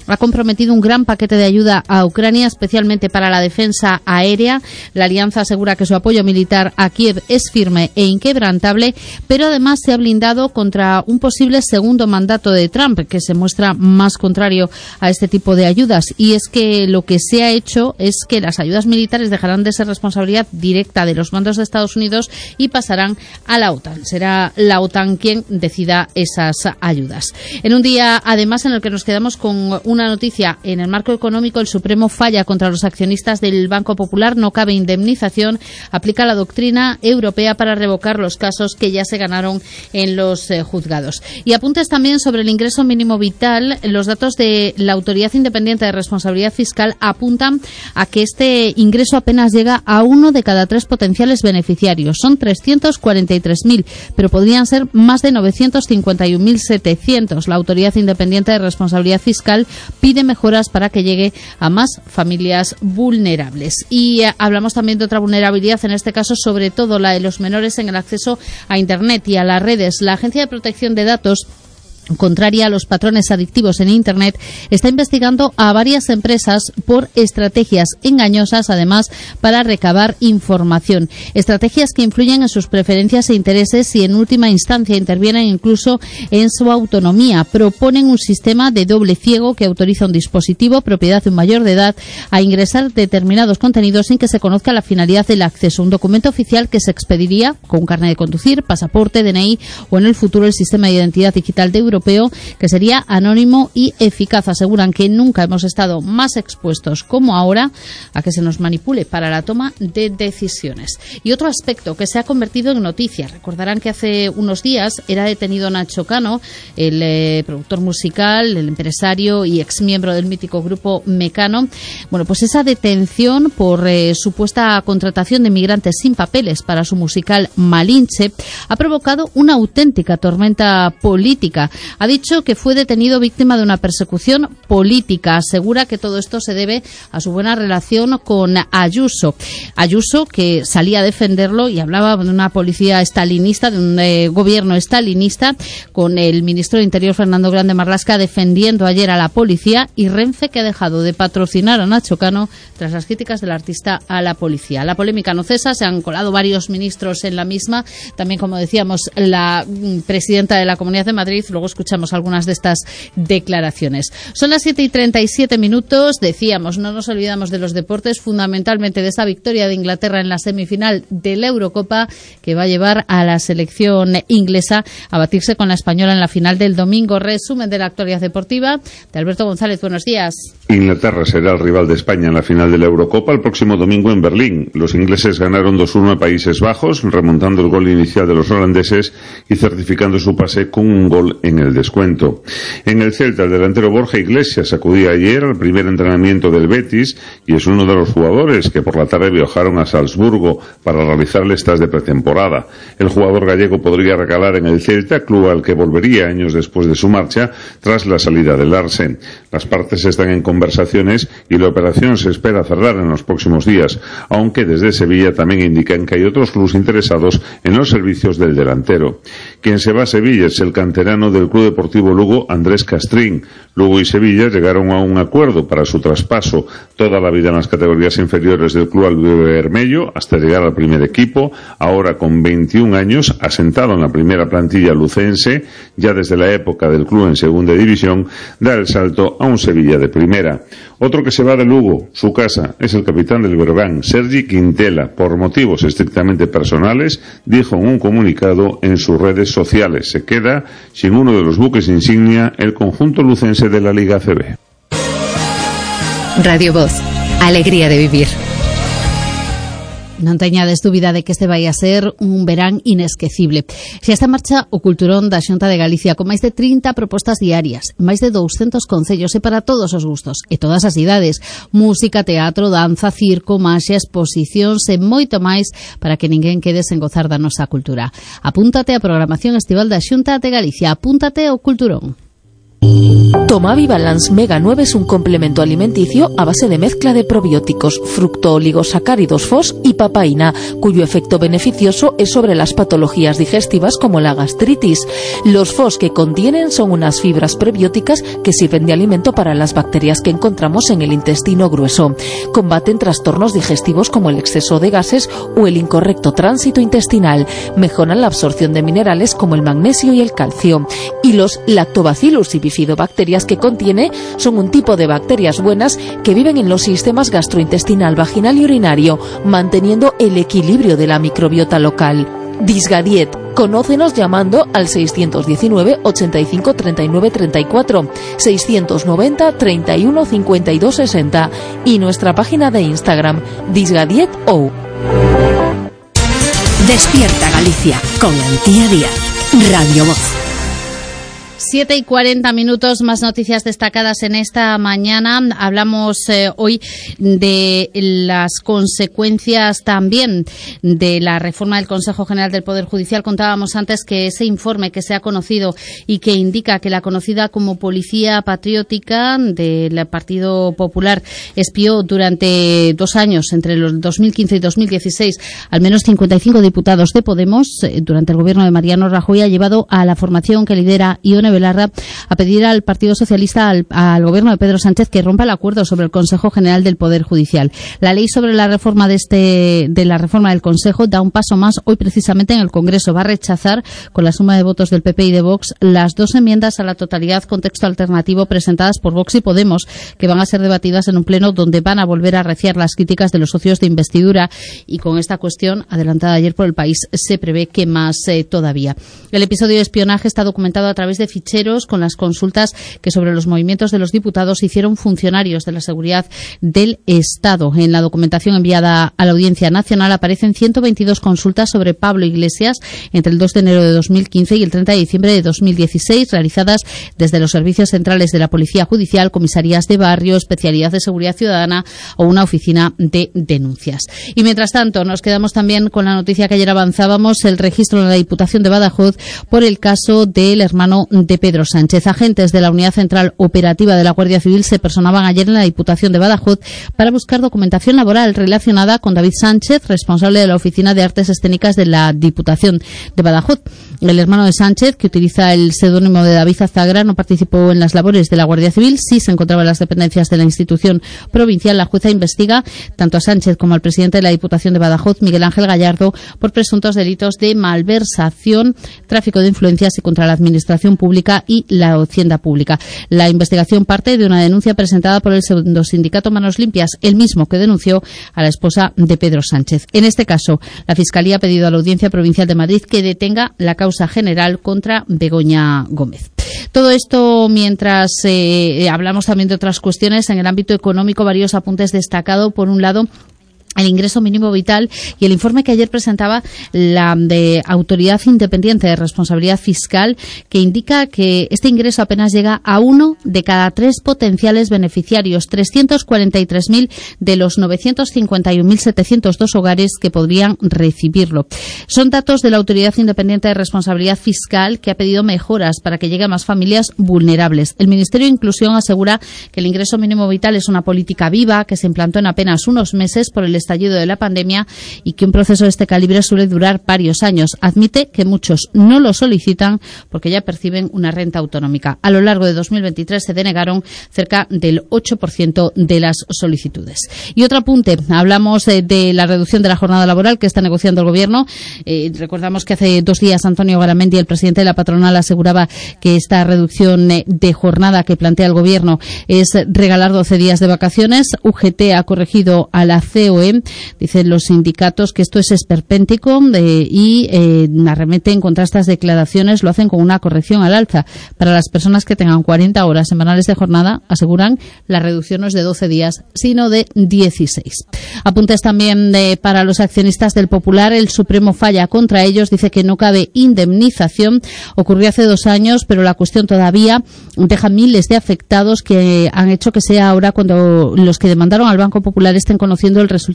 Speaker 2: ha comprometido un gran paquete de ayuda a Ucrania, especialmente para la defensa aérea. La alianza asegura que su apoyo militar a Kiev es firme e inquebrantable, pero además se ha blindado contra un posible segundo mandato de Trump, que se muestra más contrario a este tipo de ayudas. Y es que lo que se ha hecho es que las ayudas militares dejarán de ser responsabilidad directa de los mandos de Estados Unidos y pasarán a la OTAN. Será la OTAN quien decida esas ayudas. En un día, además, en el que nos quedamos con una noticia. En el marco económico, el Supremo falla contra los accionistas del Banco Popular. No cabe indemnización. Aplica la doctrina europea para revocar los casos que ya se ganaron en los eh, juzgados. Y apuntes también sobre el ingreso mínimo vital. Los datos de la Autoridad Independiente de Responsabilidad Fiscal apuntan a que este ingreso apenas llega a uno de cada tres potenciales beneficiarios. Son trescientos cuarenta y tres mil, pero podrían ser más de novecientos cincuenta y un mil setecientos. La Autoridad Independiente de Responsabilidad Fiscal pide mejoras para que llegue a más familias vulnerables. Y eh, hablamos también de otra vulnerabilidad, en este caso sobre todo la de los menores en el acceso a Internet y a las redes. La Agencia de Protección de Datos, contraria a los patrones adictivos en Internet, está investigando a varias empresas por estrategias engañosas, además, para recabar información. Estrategias que influyen en sus preferencias e intereses y, en última instancia, intervienen incluso en su autonomía. Proponen un sistema de doble ciego que autoriza a un dispositivo, propiedad de un mayor de edad, a ingresar determinados contenidos sin que se conozca la finalidad del acceso. Un documento oficial que se expediría con un carnet de conducir, pasaporte, D N I o, en el futuro, el sistema de identidad digital de Europa, que sería anónimo y eficaz. Aseguran que nunca hemos estado más expuestos como ahora a que se nos manipule para la toma de decisiones. Y otro aspecto que se ha convertido en noticia. Recordarán que hace unos días era detenido Nacho Cano, el eh, productor musical, el empresario y exmiembro del mítico grupo Mecano. Bueno, pues esa detención por eh, supuesta contratación de migrantes sin papeles para su musical Malinche ha provocado una auténtica tormenta política. Ha dicho que fue detenido víctima de una persecución política. Asegura que todo esto se debe a su buena relación con Ayuso. Ayuso, que salía a defenderlo y hablaba de una policía estalinista, de un eh, gobierno estalinista, con el ministro de Interior, Fernando Grande Marlaska, defendiendo ayer a la policía, y Renfe, que ha dejado de patrocinar a Nacho Cano tras las críticas del artista a la policía. La polémica no cesa, se han colado varios ministros en la misma. También, como decíamos, la presidenta de la Comunidad de Madrid. Luego escuchamos algunas de estas declaraciones. Son las siete y treinta y siete minutos. Decíamos, no nos olvidamos de los deportes, fundamentalmente de esa victoria de Inglaterra en la semifinal de la Eurocopa, que va a llevar a la selección inglesa a batirse con la española en la final del domingo. Resumen de la actualidad deportiva de Alberto González. Buenos días.
Speaker 3: Inglaterra será el rival de España en la final de la Eurocopa el próximo domingo en Berlín. Los ingleses ganaron dos uno a Países Bajos, remontando el gol inicial de los holandeses y certificando su pase con un gol en el descuento. En el Celta, el delantero Borja Iglesias acudía ayer al primer entrenamiento del Betis y es uno de los jugadores que por la tarde viajaron a Salzburgo para realizar listas de pretemporada. El jugador gallego podría recalar en el Celta, club al que volvería años después de su marcha tras la salida del Larsen. Las partes están en conversaciones y la operación se espera cerrar en los próximos días, aunque desde Sevilla también indican que hay otros clubes interesados en los servicios del delantero. Quien se va a Sevilla es el canterano del Club Deportivo Lugo, Andrés Castrín. Lugo y Sevilla llegaron a un acuerdo para su traspaso, toda la vida en las categorías inferiores del club albivermelho hasta llegar al primer equipo. Ahora, con veintiún años, asentado en la primera plantilla lucense, ya desde la época del club en segunda división, da el salto a un Sevilla de primera. Otro que se va de Lugo, su casa, es el capitán del Breogán, Sergi Quintela. Por motivos estrictamente personales, dijo en un comunicado en sus redes sociales, se queda sin uno de los buques insignia el conjunto lucense de la Liga A C B.
Speaker 4: Radio Voz, alegría de vivir.
Speaker 2: Non teñades dúbida de que este vai a ser un verán inesquecible. Xa está en marcha o Culturón da Xunta de Galicia, con máis de trinta propostas diarias, máis de douscentos concellos e para todos os gustos e todas as idades. Música, teatro, danza, circo, maxia, exposicións e moito máis para que ninguén quede sen gozar da nosa cultura. Apúntate á programación estival da Xunta de Galicia. Apúntate ao Culturón.
Speaker 5: Tomavi Balance Mega nueve es un complemento alimenticio a base de mezcla de probióticos, fructooligosacáridos F O S y papaína, cuyo efecto beneficioso es sobre las patologías digestivas como la gastritis. Los F O S que contienen son unas fibras prebióticas que sirven de alimento para las bacterias que encontramos en el intestino grueso. Combaten trastornos digestivos como el exceso de gases o el incorrecto tránsito intestinal. Mejoran la absorción de minerales como el magnesio y el calcio. Y los lactobacillus y bifidobacterias que contiene son un tipo de bacterias buenas que viven en los sistemas gastrointestinal, vaginal y urinario, manteniendo el equilibrio de la microbiota local. Disgadiet. Conócenos llamando al seiscientos diecinueve, ochenta y cinco, treinta y nueve, treinta y cuatro, seiscientos noventa, treinta y uno, cincuenta y dos, sesenta y nuestra página de Instagram, disgadietou.
Speaker 1: Despierta Galicia con Antía Díaz, Radio Voz.
Speaker 2: siete y cuarenta minutos, más noticias destacadas en esta mañana. Hablamos eh, hoy de las consecuencias también de la reforma del Consejo General del Poder Judicial. Contábamos antes que ese informe que se ha conocido y que indica que la conocida como Policía Patriótica del Partido Popular espió durante dos años, entre los dos mil quince y dos mil dieciséis, al menos cincuenta y cinco diputados de Podemos eh, durante el gobierno de Mariano Rajoy, ha llevado a la formación que lidera Ione Belarra a pedir al Partido Socialista, al, al gobierno de Pedro Sánchez, que rompa el acuerdo sobre el Consejo General del Poder Judicial. La ley sobre la reforma de este de la reforma del Consejo da un paso más hoy precisamente en el Congreso. Va a rechazar, con la suma de votos del P P y de Vox, las dos enmiendas a la totalidad con texto alternativo presentadas por Vox y Podemos, que van a ser debatidas en un pleno donde van a volver a arreciar las críticas de los socios de investidura, y con esta cuestión adelantada ayer por El País se prevé que más eh, todavía. El episodio de espionaje está documentado a través de ficheros con las consultas que sobre los movimientos de los diputados hicieron funcionarios de la seguridad del Estado. En la documentación enviada a la Audiencia Nacional aparecen ciento veintidós consultas sobre Pablo Iglesias entre el dos de enero de dos mil quince y el treinta de diciembre de dos mil dieciséis, realizadas desde los servicios centrales de la Policía Judicial, comisarías de barrio, especialidad de seguridad ciudadana o una oficina de denuncias. Y mientras tanto, nos quedamos también con la noticia que ayer avanzábamos, el registro en la Diputación de Badajoz por el caso del hermano de Pedro Sánchez. Agentes de la Unidad Central Operativa de la Guardia Civil se personaban ayer en la Diputación de Badajoz para buscar documentación laboral relacionada con David Sánchez, responsable de la Oficina de Artes Escénicas de la Diputación de Badajoz. El hermano de Sánchez, que utiliza el seudónimo de David Azagra, no participó en las labores de la Guardia Civil, sí se encontraba en las dependencias de la institución provincial. La jueza investiga tanto a Sánchez como al presidente de la Diputación de Badajoz, Miguel Ángel Gallardo, por presuntos delitos de malversación, tráfico de influencias y contra la administración pública y la hacienda pública. La investigación parte de una denuncia presentada por el segundo sindicato Manos Limpias, el mismo que denunció a la esposa de Pedro Sánchez. En este caso, la Fiscalía ha pedido a la Audiencia Provincial de Madrid que detenga la causa general contra Begoña Gómez. Todo esto mientras eh, hablamos también de otras cuestiones en el ámbito económico. Varios apuntes destacados. Por un lado, el ingreso mínimo vital y el informe que ayer presentaba la de Autoridad Independiente de Responsabilidad Fiscal, que indica que este ingreso apenas llega a uno de cada tres potenciales beneficiarios, trescientos cuarenta y tres mil de los novecientos cincuenta y uno mil setecientos dos hogares que podrían recibirlo. Son datos de la Autoridad Independiente de Responsabilidad Fiscal, que ha pedido mejoras para que llegue a más familias vulnerables. El Ministerio de Inclusión asegura que el ingreso mínimo vital es una política viva que se implantó en apenas unos meses por el estallido de la pandemia y que un proceso de este calibre suele durar varios años. Admite que muchos no lo solicitan porque ya perciben una renta autonómica. A lo largo de dos mil veintitrés se denegaron cerca del ocho por ciento de las solicitudes. Y otro apunte, hablamos de, de la reducción de la jornada laboral que está negociando el Gobierno. Eh, recordamos que hace dos días Antonio Garamendi, el presidente de la patronal, aseguraba que esta reducción de jornada que plantea el Gobierno es regalar doce días de vacaciones. U G T ha corregido a la C O E. Dicen los sindicatos que esto es esperpéntico eh, y eh, arremeten contra estas declaraciones. Lo hacen con una corrección al alza. Para las personas que tengan cuarenta horas semanales de jornada, aseguran la reducción no es de doce días, sino de dieciséis. Apuntes también de, para los accionistas del Popular. El Supremo falla contra ellos. Dice que no cabe indemnización. Ocurrió hace dos años, pero la cuestión todavía deja miles de afectados que han hecho que sea ahora cuando los que demandaron al Banco Popular estén conociendo el resultado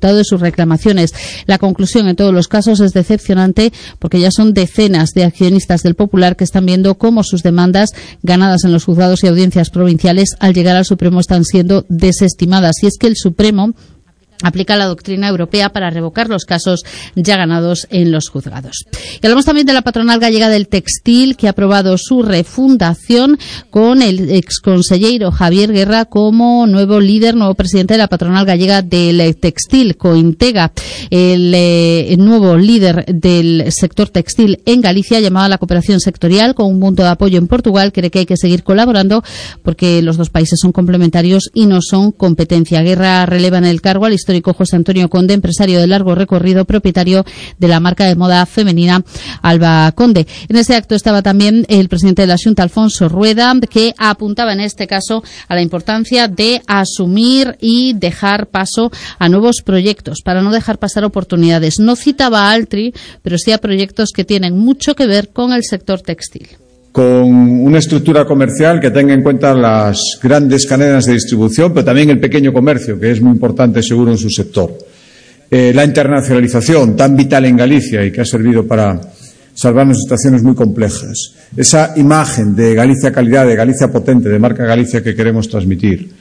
Speaker 2: resultado de sus reclamaciones. La conclusión en todos los casos es decepcionante porque ya son decenas de accionistas del Popular que están viendo cómo sus demandas ganadas en los juzgados y audiencias provinciales al llegar al Supremo están siendo desestimadas. Y es que el Supremo aplica la doctrina europea para revocar los casos ya ganados en los juzgados. Y hablamos también de la patronal gallega del textil, que ha aprobado su refundación con el exconsellero Javier Guerra como nuevo líder, nuevo presidente de la patronal gallega del textil, Cointega. El, eh, el nuevo líder del sector textil en Galicia, llamado a la cooperación sectorial con un punto de apoyo en Portugal, cree que hay que seguir colaborando porque los dos países son complementarios y no son competencia. Guerra releva en el cargo al histórico José Antonio Conde, empresario de largo recorrido, propietario de la marca de moda femenina Alba Conde. En ese acto estaba también el presidente de la Xunta, Alfonso Rueda, que apuntaba en este caso a la importancia de asumir y dejar paso a nuevos proyectos para no dejar pasar oportunidades. No citaba a Altri, pero sí a proyectos que tienen mucho que ver con el sector textil.
Speaker 13: Con una estructura comercial que tenga en cuenta las grandes cadenas de distribución, pero también el pequeño comercio, que es muy importante seguro en su sector. Eh, la internacionalización, tan vital en Galicia y que ha servido para salvarnos situaciones muy complejas. Esa imagen de Galicia calidad, de Galicia potente, de marca Galicia que queremos transmitir.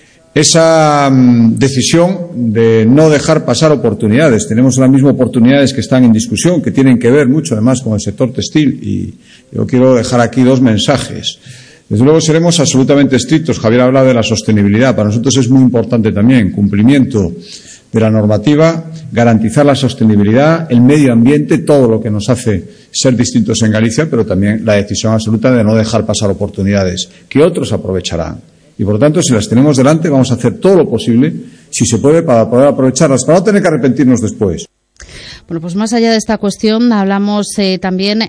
Speaker 13: Esa um, decisión de no dejar pasar oportunidades. Tenemos ahora mismo oportunidades que están en discusión, que tienen que ver mucho además con el sector textil, y yo quiero dejar aquí dos mensajes. Desde luego seremos absolutamente estrictos. Javier habla de la sostenibilidad. Para nosotros es muy importante también cumplimiento de la normativa, garantizar la sostenibilidad, el medio ambiente, todo lo que nos hace ser distintos en Galicia, pero también la decisión absoluta de no dejar pasar oportunidades que otros aprovecharán. Y, por lo tanto, si las tenemos delante, vamos a hacer todo lo posible, si se puede, para poder aprovecharlas, para no tener que arrepentirnos después.
Speaker 2: Bueno, pues más allá de esta cuestión, hablamos eh, también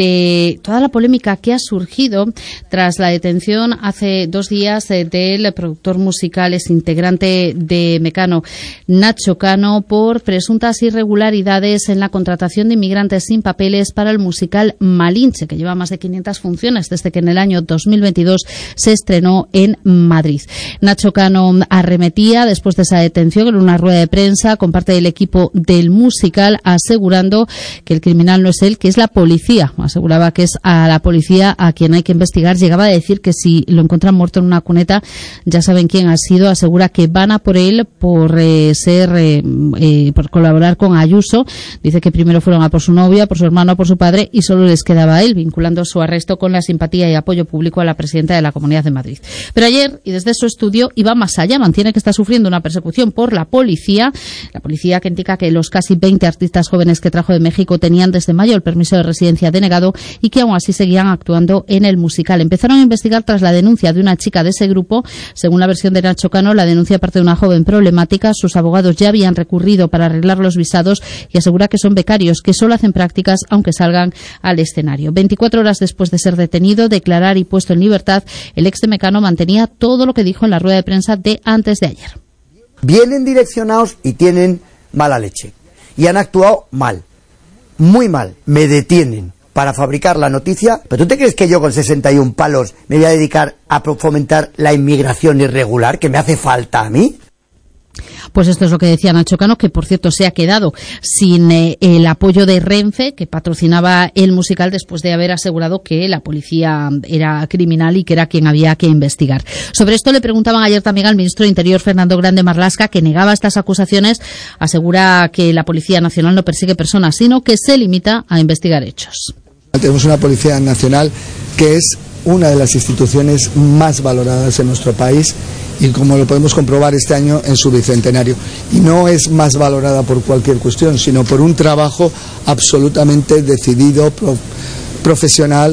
Speaker 2: de toda la polémica que ha surgido tras la detención hace dos días eh, del productor musical, es integrante de Mecano, Nacho Cano, por presuntas irregularidades en la contratación de inmigrantes sin papeles para el musical Malinche, que lleva más de quinientas funciones desde que en el año dos mil veintidós se estrenó en Madrid. Nacho Cano arremetía después de esa detención en una rueda de prensa con parte del equipo del musical, asegurando que el criminal no es él, que es la policía. Aseguraba que es a la policía a quien hay que investigar. Llegaba a decir que si lo encuentran muerto en una cuneta, ya saben quién ha sido. Asegura que van a por él por eh, ser, eh, eh, por colaborar con Ayuso. Dice que primero fueron a por su novia, por su hermano, por su padre, y solo les quedaba a él, vinculando su arresto con la simpatía y apoyo público a la presidenta de la Comunidad de Madrid. Pero ayer, y desde su estudio, iba más allá. Mantiene que está sufriendo una persecución por la policía. La policía que indica que los casi veinte artistas jóvenes que trajo de México tenían desde mayo el permiso de residencia denegado y que aún así seguían actuando en el musical. Empezaron a investigar tras la denuncia de una chica de ese grupo. Según la versión de Nacho Cano, la denuncia parte de una joven problemática. Sus abogados ya habían recurrido para arreglar los visados y asegura que son becarios, que solo hacen prácticas aunque salgan al escenario. veinticuatro horas después de ser detenido, declarar y puesto en libertad, el ex de Mecano mantenía todo lo que dijo en la rueda de prensa de antes de ayer.
Speaker 6: Vienen direccionados y tienen mala leche. Y han actuado mal, muy mal. Me detienen para fabricar la noticia. ¿Pero tú te crees que yo con sesenta y un palos me voy a dedicar a fomentar la inmigración irregular que me hace falta a mí?
Speaker 2: Pues esto es lo que decía Nacho Cano, que por cierto se ha quedado sin eh, el apoyo de Renfe, que patrocinaba el musical, después de haber asegurado que la policía era criminal y que era quien había que investigar. Sobre esto le preguntaban ayer también al ministro de Interior, Fernando Grande Marlaska, que negaba estas acusaciones. Asegura que la Policía Nacional no persigue personas, sino que se limita a investigar hechos.
Speaker 7: Tenemos una Policía Nacional que es una de las instituciones más valoradas en nuestro país, y como lo podemos comprobar este año en su bicentenario. Y no es más valorada por cualquier cuestión, sino por un trabajo absolutamente decidido, pro, profesional,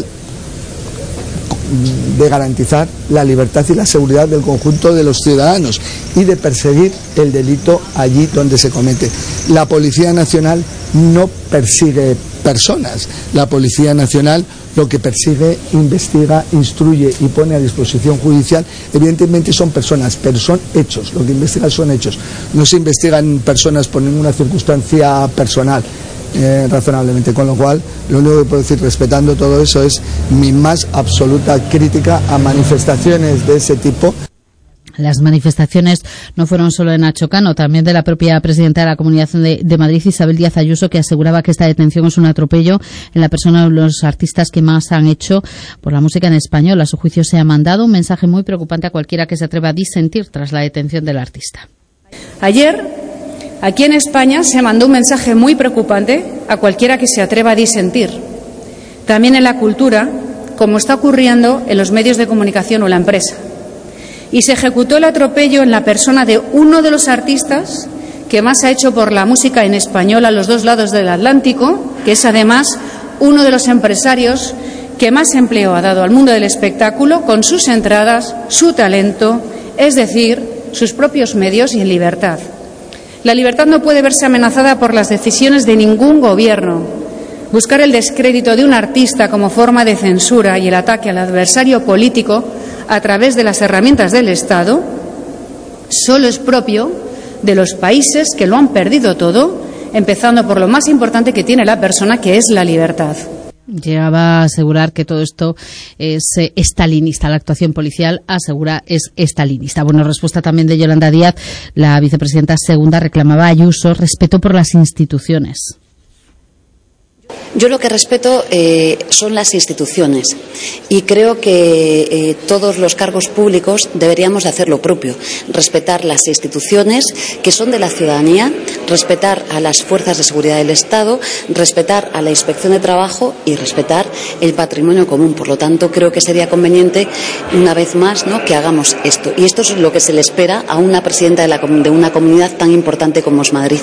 Speaker 7: de garantizar la libertad y la seguridad del conjunto de los ciudadanos y de perseguir el delito allí donde se comete. La Policía Nacional no persigue personas. La Policía Nacional lo que persigue, investiga, instruye y pone a disposición judicial, evidentemente son personas, pero son hechos. Lo que investigan son hechos. No se investigan personas por ninguna circunstancia personal. Eh, razonablemente, con lo cual lo único que puedo decir, respetando todo eso, es mi más absoluta crítica a manifestaciones de ese tipo.
Speaker 2: Las manifestaciones no fueron solo de Nacho Cano, también de la propia presidenta de la Comunidad de, de Madrid, Isabel Díaz Ayuso, que aseguraba que esta detención es un atropello en la persona de los artistas que más han hecho por la música en español. A su juicio se ha mandado un mensaje muy preocupante a cualquiera que se atreva a disentir tras la detención del artista.
Speaker 8: Ayer, aquí en España, se mandó un mensaje muy preocupante a cualquiera que se atreva a disentir. También en la cultura, como está ocurriendo en los medios de comunicación o la empresa. Y se ejecutó el atropello en la persona de uno de los artistas que más ha hecho por la música en español a los dos lados del Atlántico, que es además uno de los empresarios que más empleo ha dado al mundo del espectáculo con sus entradas, su talento, es decir, sus propios medios y en libertad. La libertad no puede verse amenazada por las decisiones de ningún gobierno. Buscar el descrédito de un artista como forma de censura y el ataque al adversario político a través de las herramientas del Estado solo es propio de los países que lo han perdido todo, empezando por lo más importante que tiene la persona, que es la libertad.
Speaker 2: Llegaba a asegurar que todo esto es eh, estalinista. La actuación policial, asegura, es estalinista. Bueno, respuesta también de Yolanda Díaz. La vicepresidenta segunda reclamaba a Ayuso respeto por las instituciones.
Speaker 9: Yo lo que respeto eh, son las instituciones y creo que eh, todos los cargos públicos deberíamos de hacer lo propio, respetar las instituciones que son de la ciudadanía, respetar a las fuerzas de seguridad del Estado, respetar a la Inspección de Trabajo y respetar el patrimonio común. Por lo tanto, creo que sería conveniente, una vez más, ¿no?, que hagamos esto. Y esto es lo que se le espera a una presidenta de, la, de una comunidad tan importante como es Madrid.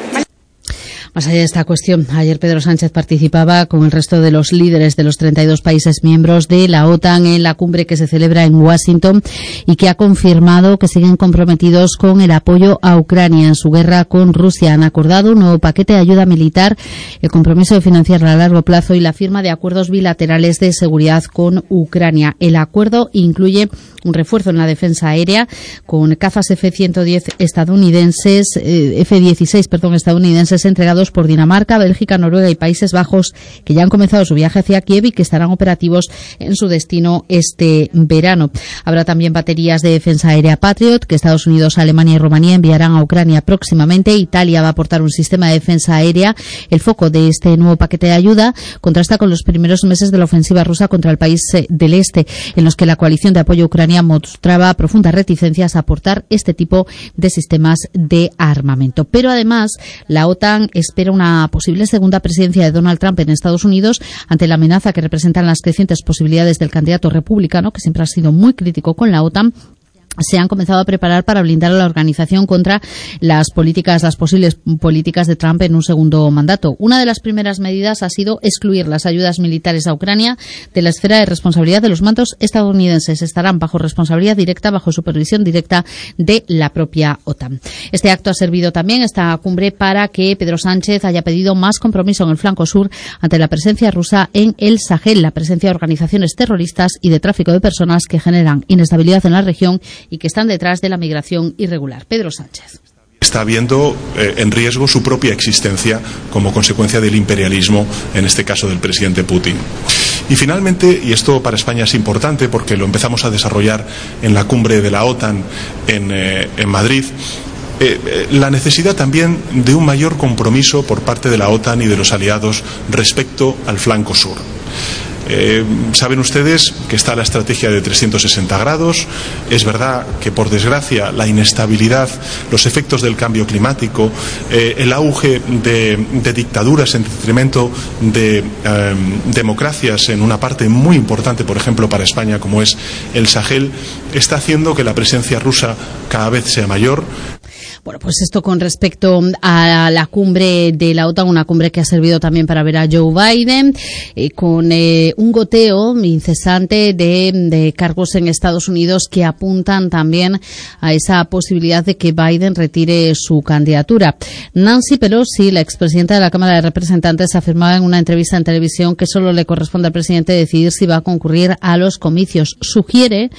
Speaker 2: Más allá de esta cuestión, ayer Pedro Sánchez participaba con el resto de los líderes de los treinta y dos países miembros de la OTAN en la cumbre que se celebra en Washington y que ha confirmado que siguen comprometidos con el apoyo a Ucrania en su guerra con Rusia. Han acordado un nuevo paquete de ayuda militar, el compromiso de financiarla a largo plazo y la firma de acuerdos bilaterales de seguridad con Ucrania. El acuerdo incluye un refuerzo en la defensa aérea con cazas F ciento diez estadounidenses, eh, F dieciséis, perdón, estadounidenses entregados por Dinamarca, Bélgica, Noruega y Países Bajos, que ya han comenzado su viaje hacia Kiev y que estarán operativos en su destino este verano. Habrá también baterías de defensa aérea Patriot que Estados Unidos, Alemania y Rumanía enviarán a Ucrania próximamente. Italia va a aportar un sistema de defensa aérea. El foco de este nuevo paquete de ayuda contrasta con los primeros meses de la ofensiva rusa contra el país del este, en los que la coalición de apoyo a Ucrania mostraba profundas reticencias a aportar este tipo de sistemas de armamento. Pero además, la OTAN espera una posible segunda presidencia de Donald Trump en Estados Unidos ante la amenaza que representan las crecientes posibilidades del candidato republicano, que siempre ha sido muy crítico con la OTAN. Se han comenzado a preparar para blindar a la organización contra las políticas, las posibles políticas de Trump en un segundo mandato. Una de las primeras medidas ha sido excluir las ayudas militares a Ucrania de la esfera de responsabilidad de los mandos estadounidenses. Estarán bajo responsabilidad directa, bajo supervisión directa de la propia OTAN. Este acto ha servido también, esta cumbre, para que Pedro Sánchez haya pedido más compromiso en el flanco sur ante la presencia rusa en el Sahel, la presencia de organizaciones terroristas y de tráfico de personas que generan inestabilidad en la región y que están detrás de la migración irregular. Pedro Sánchez.
Speaker 10: Está viendo eh, en riesgo su propia existencia como consecuencia del imperialismo, en este caso del presidente Putin. Y finalmente, y esto para España es importante porque lo empezamos a desarrollar en la cumbre de la OTAN en, eh, en Madrid, Eh, eh, la necesidad también de un mayor compromiso por parte de la OTAN y de los aliados respecto al flanco sur. Eh, saben ustedes que está la estrategia de trescientos sesenta grados. Es verdad que, por desgracia, la inestabilidad, los efectos del cambio climático, eh, el auge de, de dictaduras en detrimento de eh, democracias en una parte muy importante, por ejemplo, para España, como es el Sahel, está haciendo que la presencia rusa cada vez sea mayor.
Speaker 2: Bueno, pues esto con respecto a la cumbre de la OTAN, una cumbre que ha servido también para ver a Joe Biden, eh, con eh, un goteo incesante de, de cargos en Estados Unidos que apuntan también a esa posibilidad de que Biden retire su candidatura. Nancy Pelosi, la expresidenta de la Cámara de Representantes, afirmaba en una entrevista en televisión que solo le corresponde al presidente decidir si va a concurrir a los comicios. Sugiere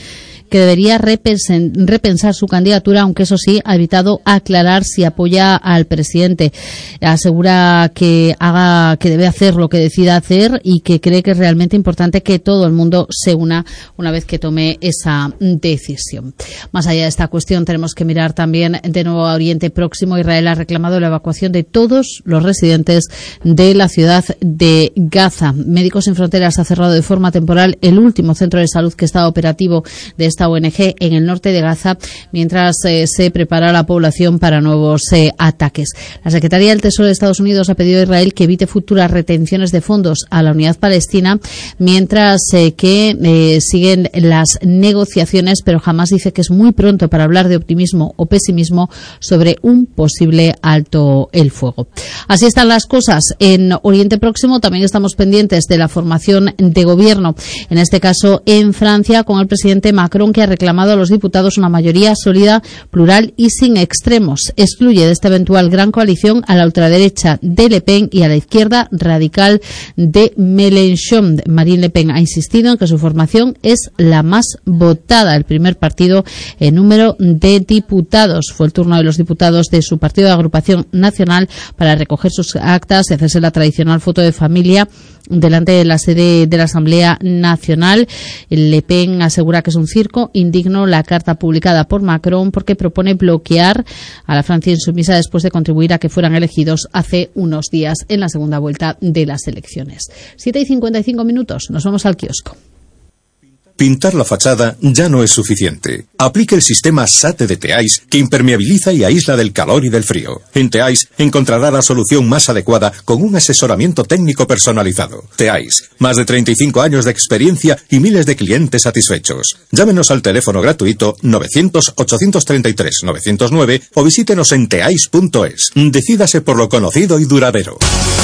Speaker 2: que debería repensar su candidatura, aunque eso sí ha evitado aclarar si apoya al presidente. Asegura que haga, que debe hacer lo que decida hacer y que cree que es realmente importante que todo el mundo se una una vez que tome esa decisión. Más allá de esta cuestión, tenemos que mirar también de nuevo a Oriente Próximo. Israel ha reclamado la evacuación de todos los residentes de la ciudad de Gaza. Médicos Sin Fronteras ha cerrado de forma temporal el último centro de salud que estaba operativo de esta O N G en el norte de Gaza, mientras eh, se prepara la población para nuevos eh, ataques. La Secretaría del Tesoro de Estados Unidos ha pedido a Israel que evite futuras retenciones de fondos a la unidad palestina, mientras eh, que eh, siguen las negociaciones, pero jamás dice que es muy pronto para hablar de optimismo o pesimismo sobre un posible alto el fuego. Así están las cosas en Oriente Próximo. También estamos pendientes de la formación de gobierno, en este caso en Francia, con el presidente Macron, que ha reclamado a los diputados una mayoría sólida, plural y sin extremos. Excluye de esta eventual gran coalición a la ultraderecha de Le Pen y a la izquierda radical de Mélenchon. Marine Le Pen ha insistido en que su formación es la más votada, el primer partido en número de diputados. Fue el turno de los diputados de su partido de agrupación nacional para recoger sus actas y hacerse la tradicional foto de familia delante de la sede de la Asamblea Nacional. Le Pen asegura que es un circo indigno la carta publicada por Macron, porque propone bloquear a la Francia insumisa después de contribuir a que fueran elegidos hace unos días en la segunda vuelta de las elecciones. siete y cincuenta y cinco minutos, nos vamos al kiosco.
Speaker 20: Pintar la fachada ya no es suficiente. Aplique el sistema S A T de Teais, que impermeabiliza y aísla del calor y del frío. En Teais encontrará la solución más adecuada con un asesoramiento técnico personalizado. Teais, más de treinta y cinco años de experiencia y miles de clientes satisfechos. Llámenos al teléfono gratuito novecientos, ochocientos treinta y tres, novecientos nueve o visítenos en teais punto es. Decídase por lo conocido y duradero.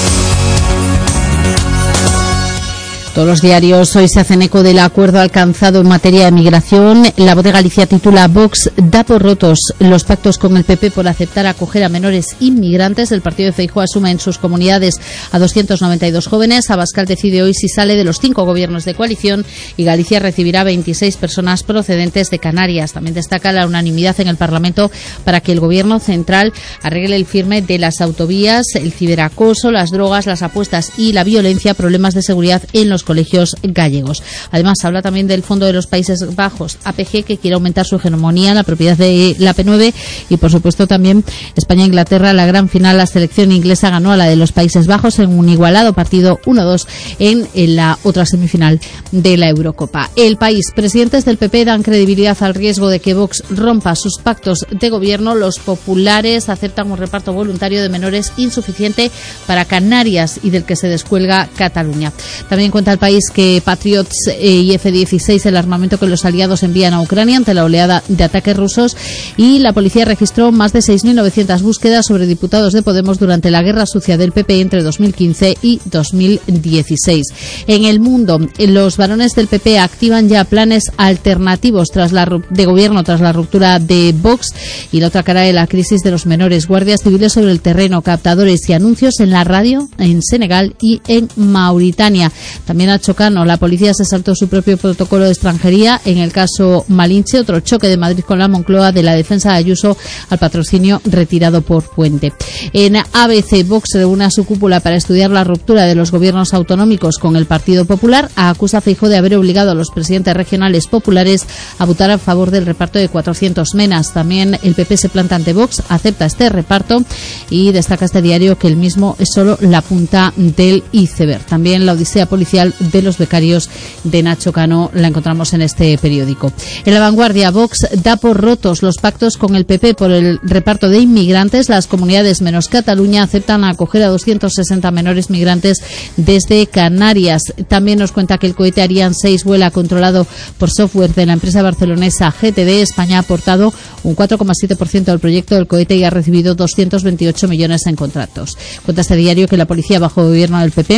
Speaker 2: Todos los diarios hoy se hacen eco del acuerdo alcanzado en materia de migración. La Voz de Galicia titula: Vox da por rotos los pactos con el P P por aceptar acoger a menores inmigrantes. El partido de Feijóo asume en sus comunidades a doscientos noventa y dos jóvenes. Abascal decide hoy si sale de los cinco gobiernos de coalición y Galicia recibirá veintiséis personas procedentes de Canarias. También destaca la unanimidad en el Parlamento para que el Gobierno central arregle el firme de las autovías, el ciberacoso, las drogas, las apuestas y la violencia, problemas de seguridad en los colegios gallegos. Además, habla también del Fondo de los Países Bajos, A P G, que quiere aumentar su hegemonía en la propiedad de la P nueve, y por supuesto también España-Inglaterra, la gran final. La selección inglesa ganó a la de los Países Bajos en un igualado partido uno dos en, en la otra semifinal de la Eurocopa. El País: presidentes del P P dan credibilidad al riesgo de que Vox rompa sus pactos de gobierno. Los populares aceptan un reparto voluntario de menores insuficiente para Canarias y del que se descuelga Cataluña. También cuenta El País que Patriots y F dieciséis, el armamento que los aliados envían a Ucrania ante la oleada de ataques rusos, y la policía registró más de seis mil novecientas búsquedas sobre diputados de Podemos durante la guerra sucia del P P entre dos mil quince y dos mil dieciséis. En El Mundo, los varones del P P activan ya planes alternativos tras la de gobierno tras la ruptura de Vox, y la otra cara de la crisis de los menores: guardias civiles sobre el terreno, captadores y anuncios en la radio en Senegal y en Mauritania. También a Chocano, la policía se saltó su propio protocolo de extranjería en el caso Malinche. Otro choque de Madrid con la Moncloa, de la defensa de Ayuso al patrocinio retirado por Puente. En A B C, Vox reúne a su cúpula para estudiar la ruptura de los gobiernos autonómicos con el Partido Popular. Acusa a Feijóo de haber obligado a los presidentes regionales populares a votar a favor del reparto de cuatrocientos menas. También el P P se planta ante Vox, acepta este reparto, y destaca este diario que el mismo es solo la punta del iceberg. También la odisea policial de los becarios de Nacho Cano la encontramos en este periódico. En La Vanguardia, Vox da por rotos los pactos con el P P por el reparto de inmigrantes. Las comunidades menos Cataluña aceptan acoger a doscientos sesenta menores migrantes desde Canarias. También nos cuenta que el cohete Ariane seis vuela controlado por software de la empresa barcelonesa G T D. España ha aportado un cuatro coma siete por ciento del proyecto del cohete y ha recibido doscientos veintiocho millones en contratos. Cuenta este diario que la policía bajo gobierno del P P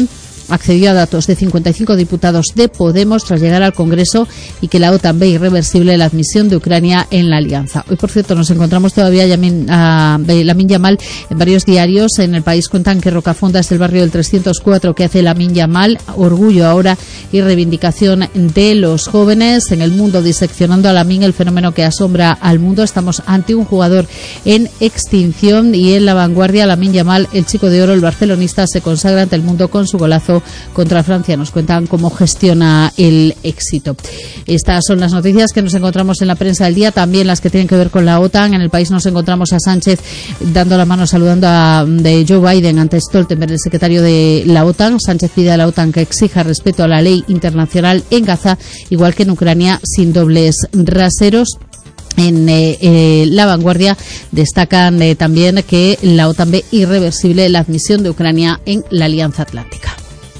Speaker 2: accedió a datos de cincuenta y cinco diputados de Podemos tras llegar al Congreso y que la OTAN ve irreversible la admisión de Ucrania en la alianza. Hoy, por cierto, nos encontramos todavía a Lamine Yamal en varios diarios. En El País cuentan que Rocafonda es el barrio del trescientos cuatro que hace Lamine Yamal, orgullo ahora y reivindicación de los jóvenes. En El Mundo, diseccionando a Lamine, el fenómeno que asombra al mundo. Estamos ante un jugador en extinción. Y en La Vanguardia, Lamine Yamal, el chico de oro, el barcelonista, se consagra ante el mundo con su golazo contra Francia. Nos cuentan cómo gestiona el éxito. Estas son las noticias que nos encontramos en la prensa del día, también las que tienen que ver con la OTAN. En El País nos encontramos a Sánchez dando la mano, saludando a de Joe Biden ante Stoltenberg, el secretario de la OTAN. Sánchez pide a la OTAN que exija respeto a la ley internacional en Gaza, igual que en Ucrania, sin dobles raseros. En eh, eh, La Vanguardia destacan eh, también que la OTAN ve irreversible la admisión de Ucrania en la Alianza Atlántica.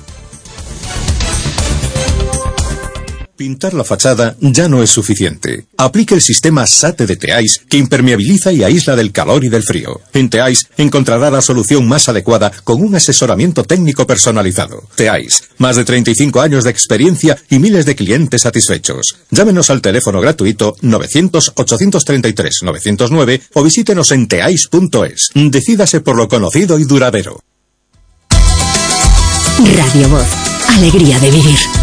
Speaker 20: Pintar la fachada ya no es suficiente. Aplique el sistema S A T de Teais, que impermeabiliza y aísla del calor y del frío. En Teais encontrará la solución más adecuada con un asesoramiento técnico personalizado. Teais, más de treinta y cinco años de experiencia y miles de clientes satisfechos. Llámenos al teléfono gratuito novecientos, ochocientos treinta y tres, novecientos nueve o visítenos en teais punto es. Decídase por lo conocido y duradero.
Speaker 1: Radio Voz, alegría de vivir.